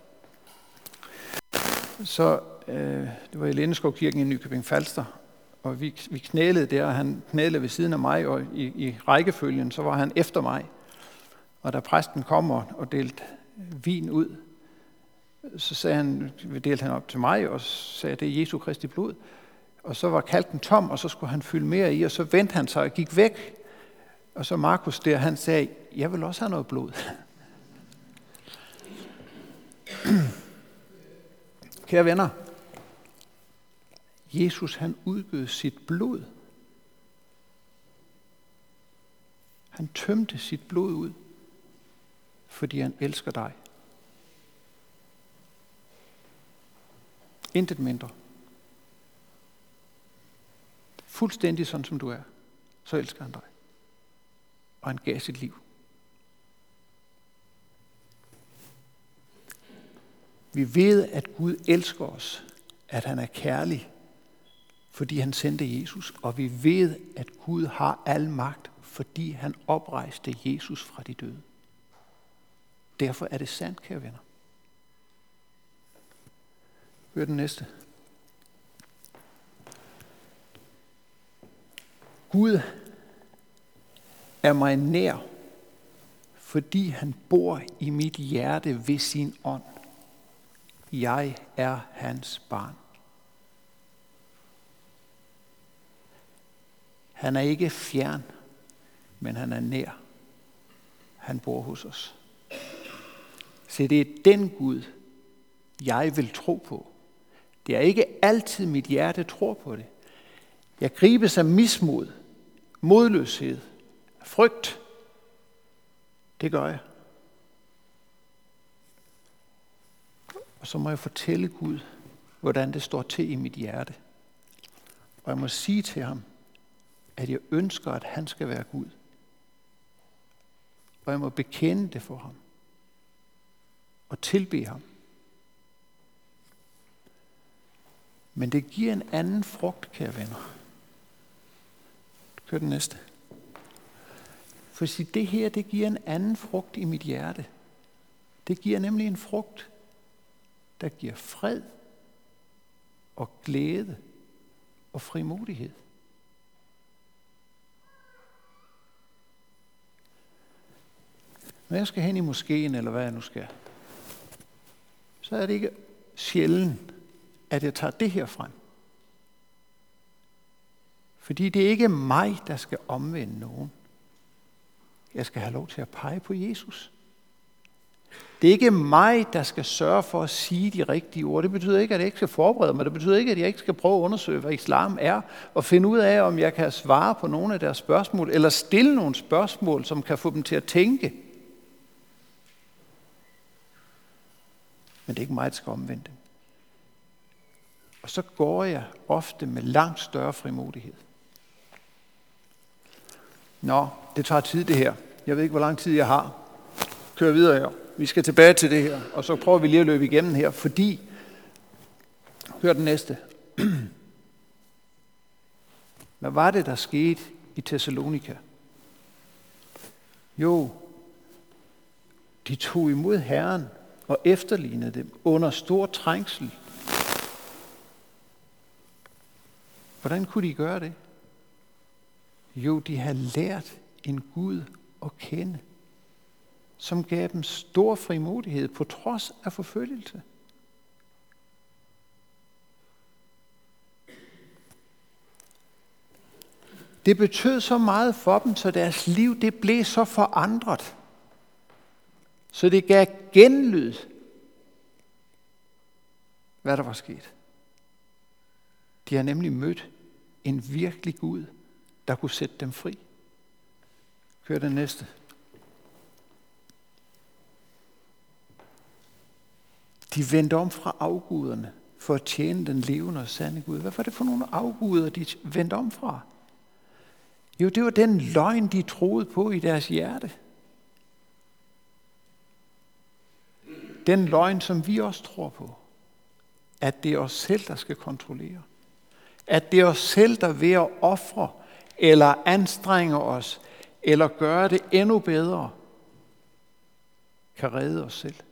Så det var i Lindeskov-kirken i Nykøbing Falster, og vi knælede der, og han knælede ved siden af mig, og i rækkefølgen, så var han efter mig. Og da præsten kom og delte vin ud, så sagde han, delte han op til mig, og sagde, det er Jesu Kristi blod. Og så var kalken tom, og så skulle han fylde mere i, og så vendte han sig og gik væk. Og så Markus der, han sagde, jeg vil også have noget blod. Kære venner, Jesus han udgød sit blod. Han tømte sit blod ud, fordi han elsker dig. Intet mindre. Fuldstændig sådan som du er, så elsker han dig. Og han gav sit liv. Vi ved, at Gud elsker os, at han er kærlig, fordi han sendte Jesus, og vi ved, at Gud har al magt, fordi han oprejste Jesus fra de døde. Derfor er det sandt, kære venner. Hør den næste. Gud er mig nær, fordi han bor i mit hjerte ved sin ånd. Jeg er hans barn. Han er ikke fjern, men han er nær. Han bor hos os. Så det er den Gud, jeg vil tro på. Det er ikke altid mit hjerte tror på det. Jeg gribes af mismod, modløshed, frygt. Det gør jeg. Og så må jeg fortælle Gud, hvordan det står til i mit hjerte. Og jeg må sige til ham, at jeg ønsker, at han skal være Gud. Og jeg må bekende det for ham. Og tilbede ham. Men det giver en anden frugt, kære venner. Kør den næste. For det her, det giver en anden frugt i mit hjerte. Det giver nemlig en frugt, der giver fred og glæde og frimodighed. Når jeg skal hen i moskeen, eller hvad jeg nu skal, så er det ikke sjældent, at jeg tager det her frem. Fordi det er ikke mig, der skal omvende nogen. Jeg skal have lov til at pege på Jesus. Det er ikke mig, der skal sørge for at sige de rigtige ord. Det betyder ikke, at jeg ikke skal forberede mig. Det betyder ikke, at jeg ikke skal prøve at undersøge, hvad islam er, og finde ud af, om jeg kan svare på nogle af deres spørgsmål, eller stille nogle spørgsmål, som kan få dem til at tænke. Men det er ikke mig, der skal omvende dem. Og så går jeg ofte med langt større frimodighed. Nå, det tager tid det her. Jeg ved ikke, hvor lang tid jeg har. Kør videre her. Vi skal tilbage til det her, og så prøver vi lige at løbe igennem her, fordi, hør den næste. Hvad var det, der skete i Thessalonika? Jo, de tog imod Herren og efterlignede dem under stor trængsel. Hvordan kunne de gøre det? Jo, de havde lært en Gud at kende, som gav dem stor frimodighed på trods af forfølgelse. Det betød så meget for dem, så deres liv det blev så forandret, så det gav genlyd, hvad der var sket. De har nemlig mødt en virkelig Gud, der kunne sætte dem fri. Kør den næste. De vendte om fra afguderne for at tjene den levende og sande Gud. Hvad var det for nogle afguder, de vendte om fra? Jo, det var den løgn, de troede på i deres hjerte. Den løgn, som vi også tror på. At det er os selv, der skal kontrollere. At det er os selv, der ved at ofre, eller anstrenge os, eller gøre det endnu bedre, kan redde os selv.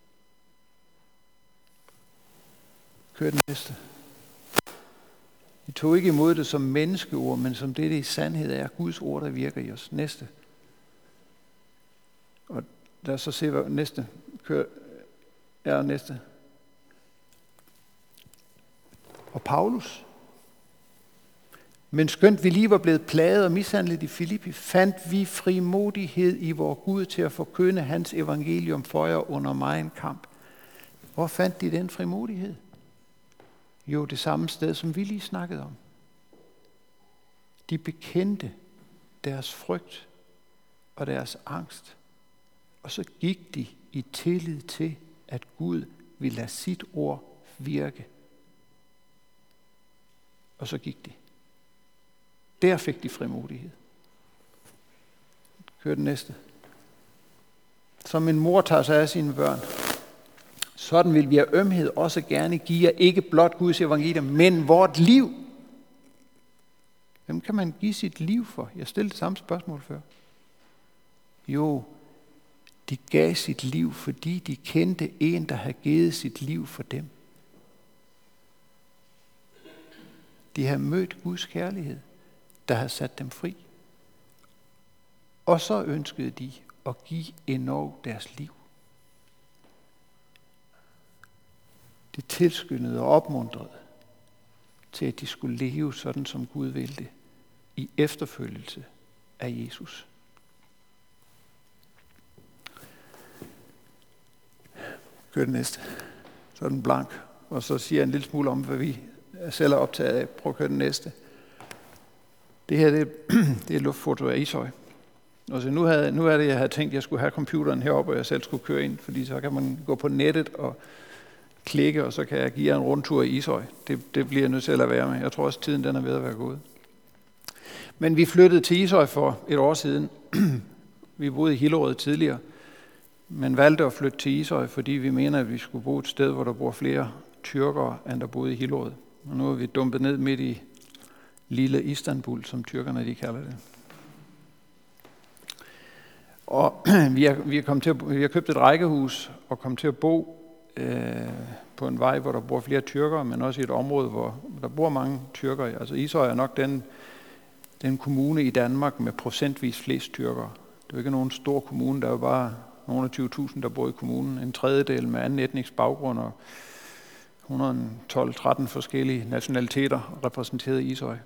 Kør den næste. Vi tog ikke imod det som menneskeord, men som det i sandhed er Guds ord, der virker i os. Næste. Og lad os så se, hvad næste. Kør. Ja, næste. Og Paulus. Men skønt vi lige var blevet plaget og mishandlet i Filippi, fandt vi frimodighed i vor Gud til at forkynde hans evangelium for jer under megen kamp. Hvor fandt de den frimodighed? Jo, det samme sted, som vi lige snakkede om. De bekendte deres frygt og deres angst, og så gik de i tillid til, at Gud ville lade sit ord virke. Og så gik de. Der fik de frimodighed. Kør den næste. Som en mor tager sig af sine børn, sådan vil vi af ømhed også gerne give jer ikke blot Guds evangelium, men vort liv. Hvem kan man give sit liv for? Jeg stillede det samme spørgsmål før. Jo, de gav sit liv, fordi de kendte en, der havde givet sit liv for dem. De havde mødt Guds kærlighed, der havde sat dem fri. Og så ønskede de at give endnu deres liv. Det tilskyndede og opmuntrede til, at de skulle leve sådan, som Gud ville det. i efterfølgelse af Jesus. Kør den næste. Så er den blank. Og så siger jeg en lille smule om, hvad vi selv er optaget af. Prøv at køre den næste. Det her, det er et luftfoto af Ishøj. Altså, nu er det, jeg havde tænkt, at jeg skulle have computeren heroppe, og jeg selv skulle køre ind, fordi så kan man gå på nettet og klikke, og så kan jeg give jer en rundtur i Ishøj. Det bliver jeg nødt til at lade være med. Jeg tror også, tiden den er ved at være gået. Men vi flyttede til Ishøj for et år siden. Vi boede i Hillerød tidligere, men valgte at flytte til Ishøj, fordi vi mener, at vi skulle bo et sted, hvor der bor flere tyrkere, end der boede i Hillerød. Og nu er vi dumpet ned midt i lille Istanbul, som tyrkerne de kalder det. Og vi har købt et rækkehus og kommet til at bo på en vej, hvor der bor flere tyrkere, men også i et område, hvor der bor mange tyrkere. Altså Ishøj er nok den kommune i Danmark med procentvis flest tyrkere. Det er jo ikke nogen stor kommune, der er jo bare nogle af 20.000, der bor i kommunen. En tredjedel med anden etnisk baggrund og 112-13 forskellige nationaliteter repræsenteret i Ishøj.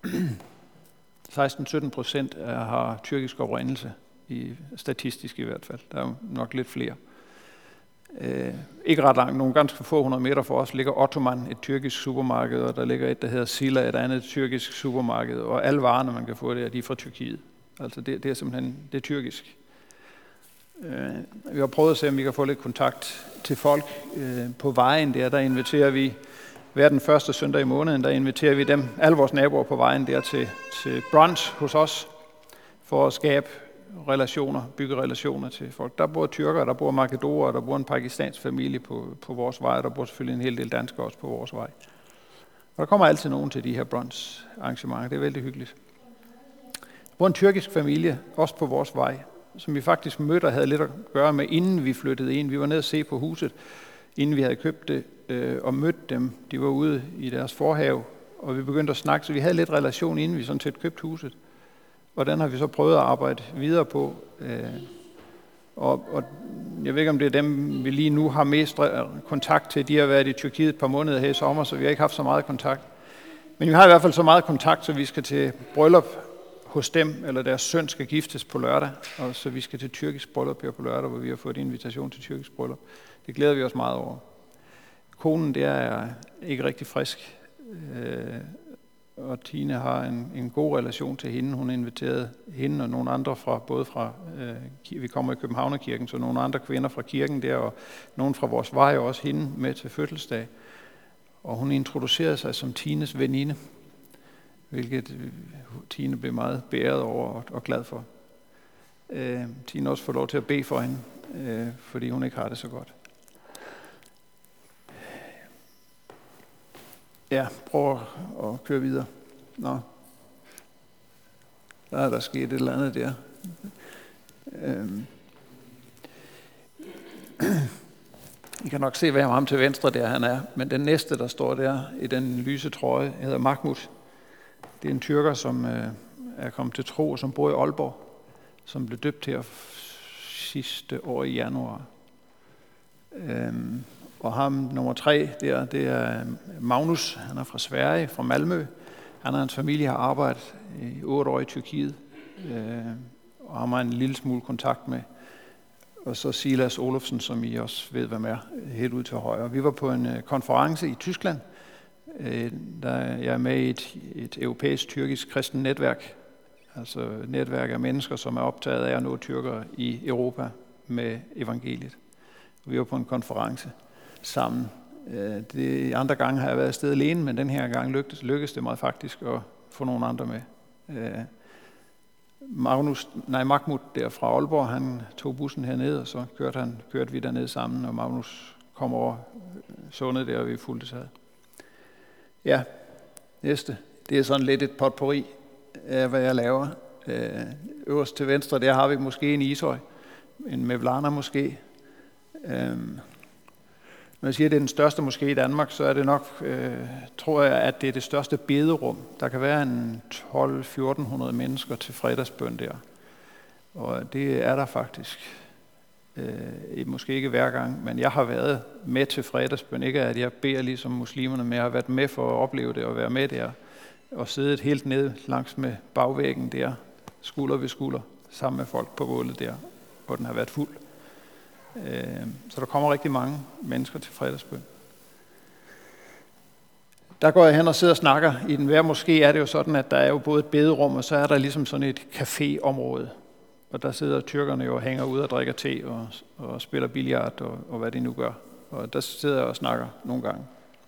16-17% har tyrkisk oprindelse, statistisk i hvert fald. Der er jo nok lidt flere. Ikke ret langt, nogle ganske få 100 meter for os, ligger Ottoman, et tyrkisk supermarked, og der ligger et, der hedder Silla, et andet tyrkisk supermarked, og alle varerne, man kan få der, de er fra Tyrkiet. Altså det er simpelthen, det er tyrkisk. Vi har prøvet at se, om vi kan få lidt kontakt til folk på vejen der inviterer vi, hver den første søndag i måneden, der inviterer vi dem, alle vores naboer på vejen der til brunch hos os, for at skabe relationer, bygge relationer til folk. Der bor tyrkere, der bor makedorer, der bor en pakistansk familie på vores vej, og der bor selvfølgelig en hel del danskere også på vores vej. Og der kommer altid nogen til de her brunch arrangementer, det er vældig hyggeligt. Der bor en tyrkisk familie, også på vores vej, som vi faktisk mødte og havde lidt at gøre med, inden vi flyttede ind. Vi var nede og se på huset, inden vi havde købt det, og mødte dem. De var ude i deres forhave, og vi begyndte at snakke, så vi havde lidt relation, inden vi sådan set købte huset. Og den har vi så prøvet at arbejde videre på. Og jeg ved ikke, om det er dem, vi lige nu har mest kontakt til. De har været i Tyrkiet et par måneder her i sommer, så vi har ikke haft så meget kontakt. Men vi har i hvert fald så meget kontakt, så vi skal til bryllup hos dem, eller deres søn skal giftes på lørdag. Og så vi skal til tyrkisk bryllup her på lørdag, hvor vi har fået en invitation til tyrkisk bryllup. Det glæder vi os meget over. Konen der er ikke rigtig frisk, og Tine har en god relation til hende. Hun inviterede hende og nogle andre vi kommer i Københavnerkirken, så nogle andre kvinder fra kirken der, og nogle fra vores vej, og også hende med til fødselsdag. Og hun introducerede sig som Tines veninde, hvilket Tine blev meget beæret over og glad for. Tine også får lov til at bede for hende, fordi hun ikke har det så godt. Ja, prøv at køre videre. Nå. Der er der sket et eller andet der. I kan nok se, hvad ham til venstre der han er. Men den næste, der står der i den lyse trøje, hedder Mahmoud. Det er en tyrker, som er kommet til tro, og som bor i Aalborg, som blev døbt her sidste år i januar. Og ham nummer 3 der, det er Magnus. Han er fra Sverige, fra Malmø. Han og hans familie har arbejdet i 8 år i Tyrkiet, og har en lille smule kontakt med. Og så Silas Olofsen, som I også ved, hvem er, helt ud til højre. Vi var på en konference i Tyskland, der jeg er med i et europæisk-tyrkisk kristen netværk. Altså netværk af mennesker, som er optaget af at nå tyrkere i Europa med evangeliet. Vi var på en konference sammen. De andre gange har jeg været afsted alene, men den her gang lykkedes det mig faktisk at få nogle andre med. Mahmoud der fra Aalborg, han tog bussen herned, og så kørte vi derned sammen, og Magnus kom over sundet der, og vi fulgte sig. Ja, næste. Det er sådan lidt et potpourri af, hvad jeg laver. Øverst til venstre, der har vi måske en Ishøj, en Mevlana måske. Når jeg siger, at det er den største moské i Danmark, så er det nok, tror jeg, at det er det største bederum. Der kan være en 1200-1400 mennesker til fredagsbøn der. Og det er der faktisk. Måske ikke hver gang, men jeg har været med til fredagsbøn. Ikke at jeg beder ligesom muslimerne, men jeg har været med for at opleve det og være med der. og siddet helt nede langs med bagvæggen der, skulder ved skulder, sammen med folk på bålet der, hvor den har været fuld. Så der kommer rigtig mange mennesker til fredagsbøn. Der går jeg hen og sidder og snakker. I den hver måske er det jo sådan, at der er jo både et bederum, og så er der ligesom sådan et caféområde. Og der sidder tyrkerne jo og hænger ud og drikker te og spiller billard og hvad de nu gør. Og der sidder jeg og snakker nogle gange.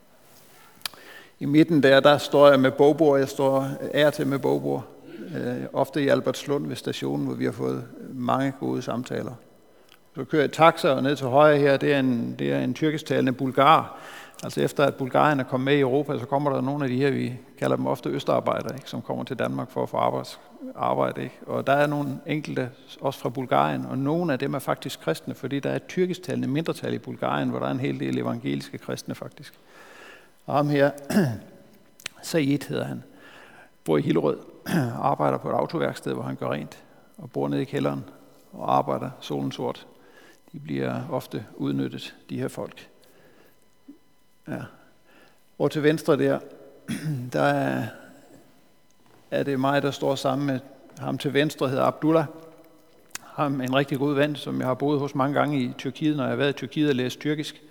I midten der står jeg med bogbord. Jeg står til med bogbord. Ofte i Albertslund ved stationen, hvor vi har fået mange gode samtaler. Så kører jeg taxa, og ned til højre her, det er en tyrkisktalende bulgar. Altså efter at Bulgarien er kommet med i Europa, så kommer der nogle af de her, vi kalder dem ofte østarbejdere, ikke, som kommer til Danmark for at få arbejde. Ikke? Og der er nogle enkelte, også fra Bulgarien, og nogle af dem er faktisk kristne, fordi der er et tyrkisktalende mindretal i Bulgarien, hvor der er en hel del evangeliske kristne faktisk. Og ham her, Said hedder han, bor i Hillerød, arbejder på et autoværksted, hvor han gør rent, og bor nede i kælderen og arbejder solen sort. De bliver ofte udnyttet, de her folk. Ja. Og til venstre der er det mig, der står sammen med ham til venstre, hedder Abdullah. Ham en rigtig god ven, som jeg har boet hos mange gange i Tyrkiet, når jeg har været i Tyrkiet og læst tyrkisk.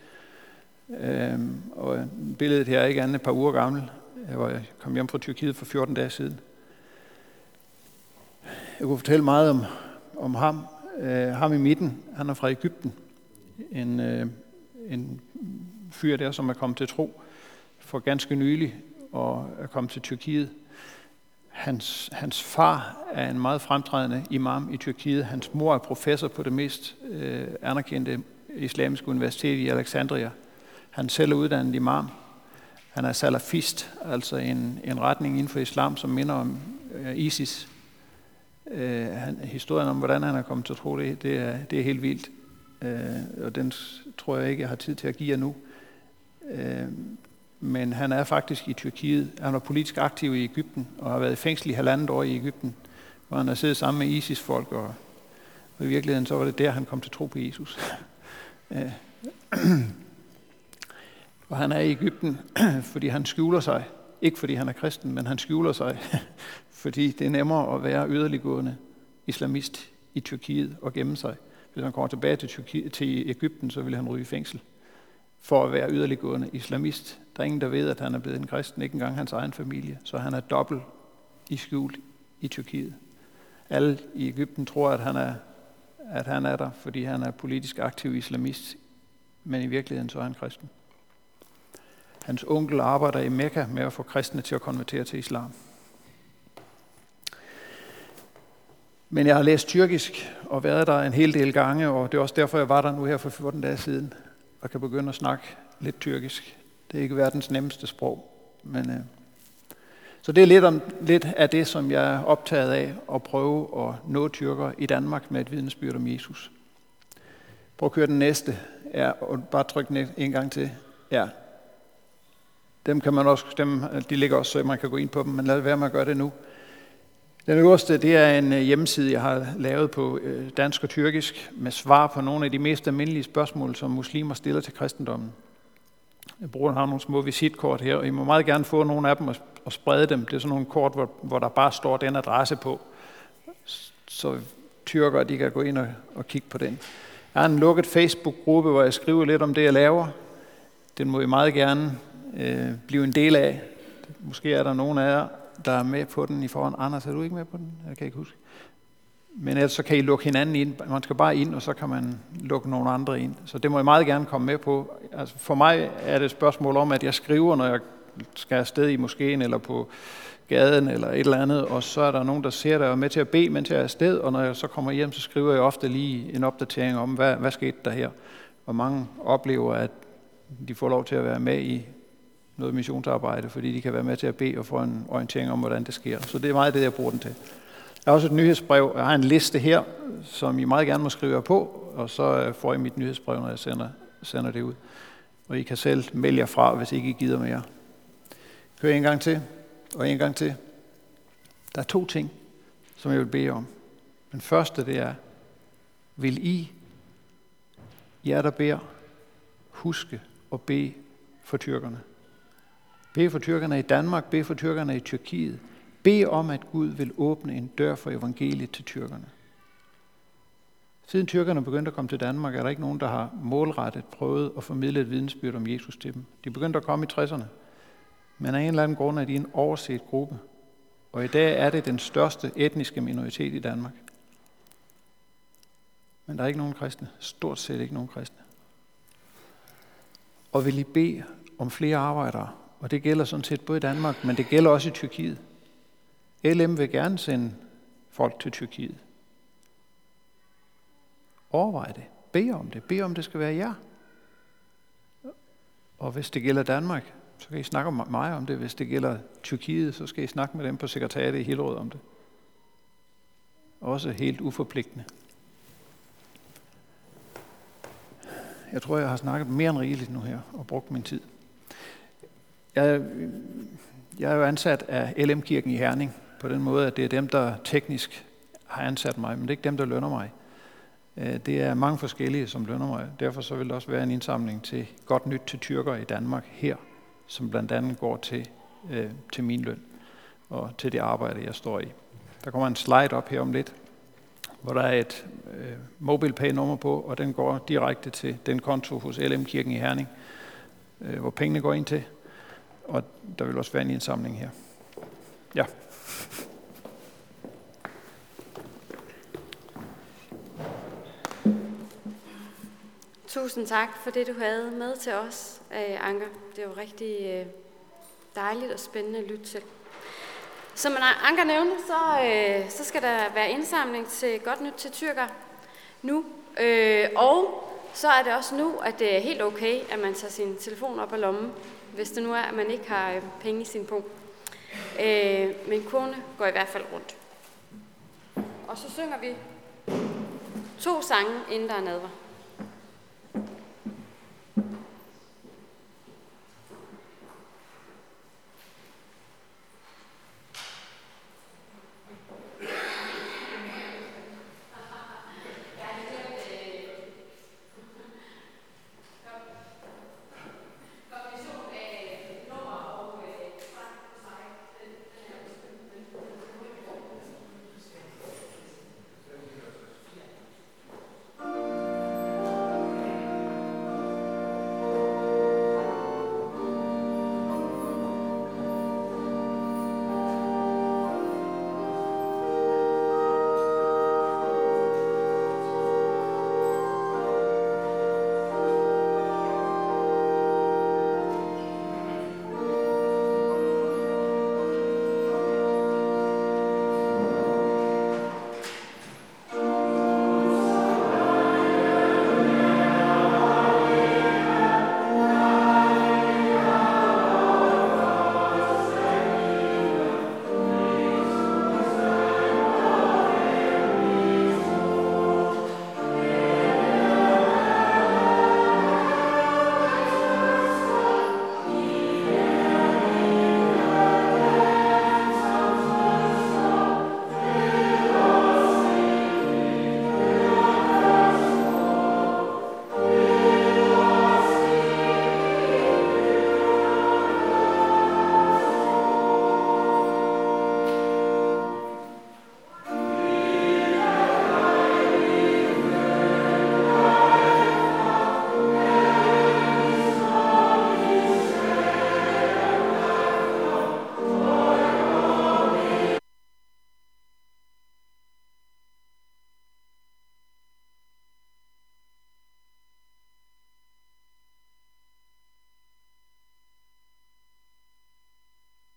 Og billedet her er ikke andet et par uger gammel. Jeg kom hjem fra Tyrkiet for 14 dage siden. Jeg kunne fortælle meget om ham. Ham i midten, han er fra Egypten. En fyr der, som er kommet til tro for ganske nylig og er kommet til Tyrkiet. Hans far er en meget fremtrædende imam i Tyrkiet. Hans mor er professor på det mest anerkendte islamiske universitet i Alexandria. Han selv er uddannet imam. Han er salafist, altså en retning inden for islam, som minder om ISIS. Historien om, hvordan han er kommet til tro, det er helt vildt. Og den tror jeg ikke, jeg har tid til at give jer nu. Men han er faktisk i Tyrkiet. Han var politisk aktiv i Egypten og har været i fængsel i 1,5 år i Egypten, hvor han har siddet sammen med ISIS-folk, og i virkeligheden så var det der, han kom til tro på Jesus. Og han er i Egypten, fordi han skjuler sig. Ikke fordi han er kristen, men han skjuler sig, fordi det er nemmere at være yderliggående islamist i Tyrkiet og gemme sig. Hvis han kommer tilbage til Egypten, så vil han ryge i fængsel for at være yderliggående islamist. Der er ingen, der ved, at han er blevet en kristen, ikke engang hans egen familie. Så han er dobbelt i skjul i Tyrkiet. Alle i Egypten tror, at han er der, fordi han er politisk aktiv islamist, men i virkeligheden så er han kristen. Hans onkel arbejder i Mekka med at få kristne til at konvertere til islam. Men jeg har læst tyrkisk og været der en hel del gange, og det er også derfor, jeg var der nu her for 14 dage siden, og kan begynde at snakke lidt tyrkisk. Det er ikke verdens nemmeste sprog. Så det er lidt af det, som jeg er optaget af, at prøve at nå tyrkere i Danmark med et vidnesbyrd om Jesus. Prøv at køre den næste. Ja, og bare tryk den en gang til. Ja. Dem kan man også, de ligger også, så man kan gå ind på dem, men lad være med at gøre det nu. Den øverste, det er en hjemmeside, jeg har lavet på dansk og tyrkisk, med svar på nogle af de mest almindelige spørgsmål, som muslimer stiller til kristendommen. Jeg bruger nogle små visitkort her, og I må meget gerne få nogle af dem og sprede dem. Det er sådan nogle kort, hvor der bare står den adresse på, så tyrkere de kan gå ind og kigge på den. Jeg har en lukket Facebook-gruppe, hvor jeg skriver lidt om det, jeg laver. Den må I meget gerne blive en del af. Måske er der nogen af jer, der er med på den i forhånd. Anders, er du ikke med på den? Jeg kan ikke huske. Men ellers så kan I lukke hinanden ind. Man skal bare ind, og så kan man lukke nogle andre ind. Så det må I meget gerne komme med på. Altså for mig er det et spørgsmål om, at jeg skriver, når jeg skal afsted i moskeen eller på gaden eller et eller andet, og så er der nogen, der ser det og er med til at bede, mens jeg er afsted, og når jeg så kommer hjem, så skriver jeg ofte lige en opdatering om, hvad skete der her. Og mange oplever, at de får lov til at være med i noget missionsarbejde, fordi de kan være med til at bede og få en orientering om, hvordan det sker. Så det er meget det, jeg bruger den til. Jeg har også et nyhedsbrev. Jeg har en liste her, som I meget gerne må skrive på, og så får I mit nyhedsbrev, når jeg sender det ud. Og I kan selv melde jer fra, hvis ikke I gider mere. Kør en gang til, og en gang til. Der er 2 ting, som jeg vil bede om. Den første, det er, vil I, jer der beder, huske at bede for tyrkerne? Bed for tyrkerne i Danmark, bed for tyrkerne i Tyrkiet. Bed om, at Gud vil åbne en dør for evangeliet til tyrkerne. Siden tyrkerne begyndte at komme til Danmark, er der ikke nogen, der har målrettet prøvet at formidle et vidensbyrd om Jesus til dem. De begyndte at komme i 60'erne. Men af en eller anden grund er de en overset gruppe. Og i dag er det den største etniske minoritet i Danmark. Men der er ikke nogen kristne. Stort set ikke nogen kristne. Og vil I bede om flere arbejdere? Og det gælder sådan set både i Danmark, men det gælder også i Tyrkiet. LM vil gerne sende folk til Tyrkiet. Overvej det. Bed om det. Bed om det skal være jer. Og hvis det gælder Danmark, så kan I snakke med mig om det. Hvis det gælder Tyrkiet, så skal I snakke med dem på sekretariatet i Hillerød om det. Også helt uforpligtende. Jeg tror, jeg har snakket mere end rigeligt nu her og brugt min tid. Jeg er jo ansat af LM-kirken i Herning på den måde, at det er dem, der teknisk har ansat mig, men det er ikke dem, der lønner mig. Det er mange forskellige, som lønner mig. Derfor så vil der også være en indsamling til Godt Nyt til tyrkere i Danmark her, som blandt andet går til min løn og til det arbejde, jeg står i. Der kommer en slide op her om lidt, hvor der er et MobilePay-nummer på, og den går direkte til den konto hos LM-kirken i Herning, hvor pengene går ind til. Og der vil også være en indsamling her. Ja. Tusind tak for det, du havde med til os, Anker. Det var rigtig dejligt og spændende at lytte til. Som Anker nævnte, så skal der være indsamling til Godt Nyt til tyrker nu. Og så er det også nu, at det er helt okay, at man tager sin telefon op af lommen, hvis det nu er, at man ikke har penge i sin punkt. Men kurvene går i hvert fald rundt. Og så synger vi 2 sange, inden der er nadver.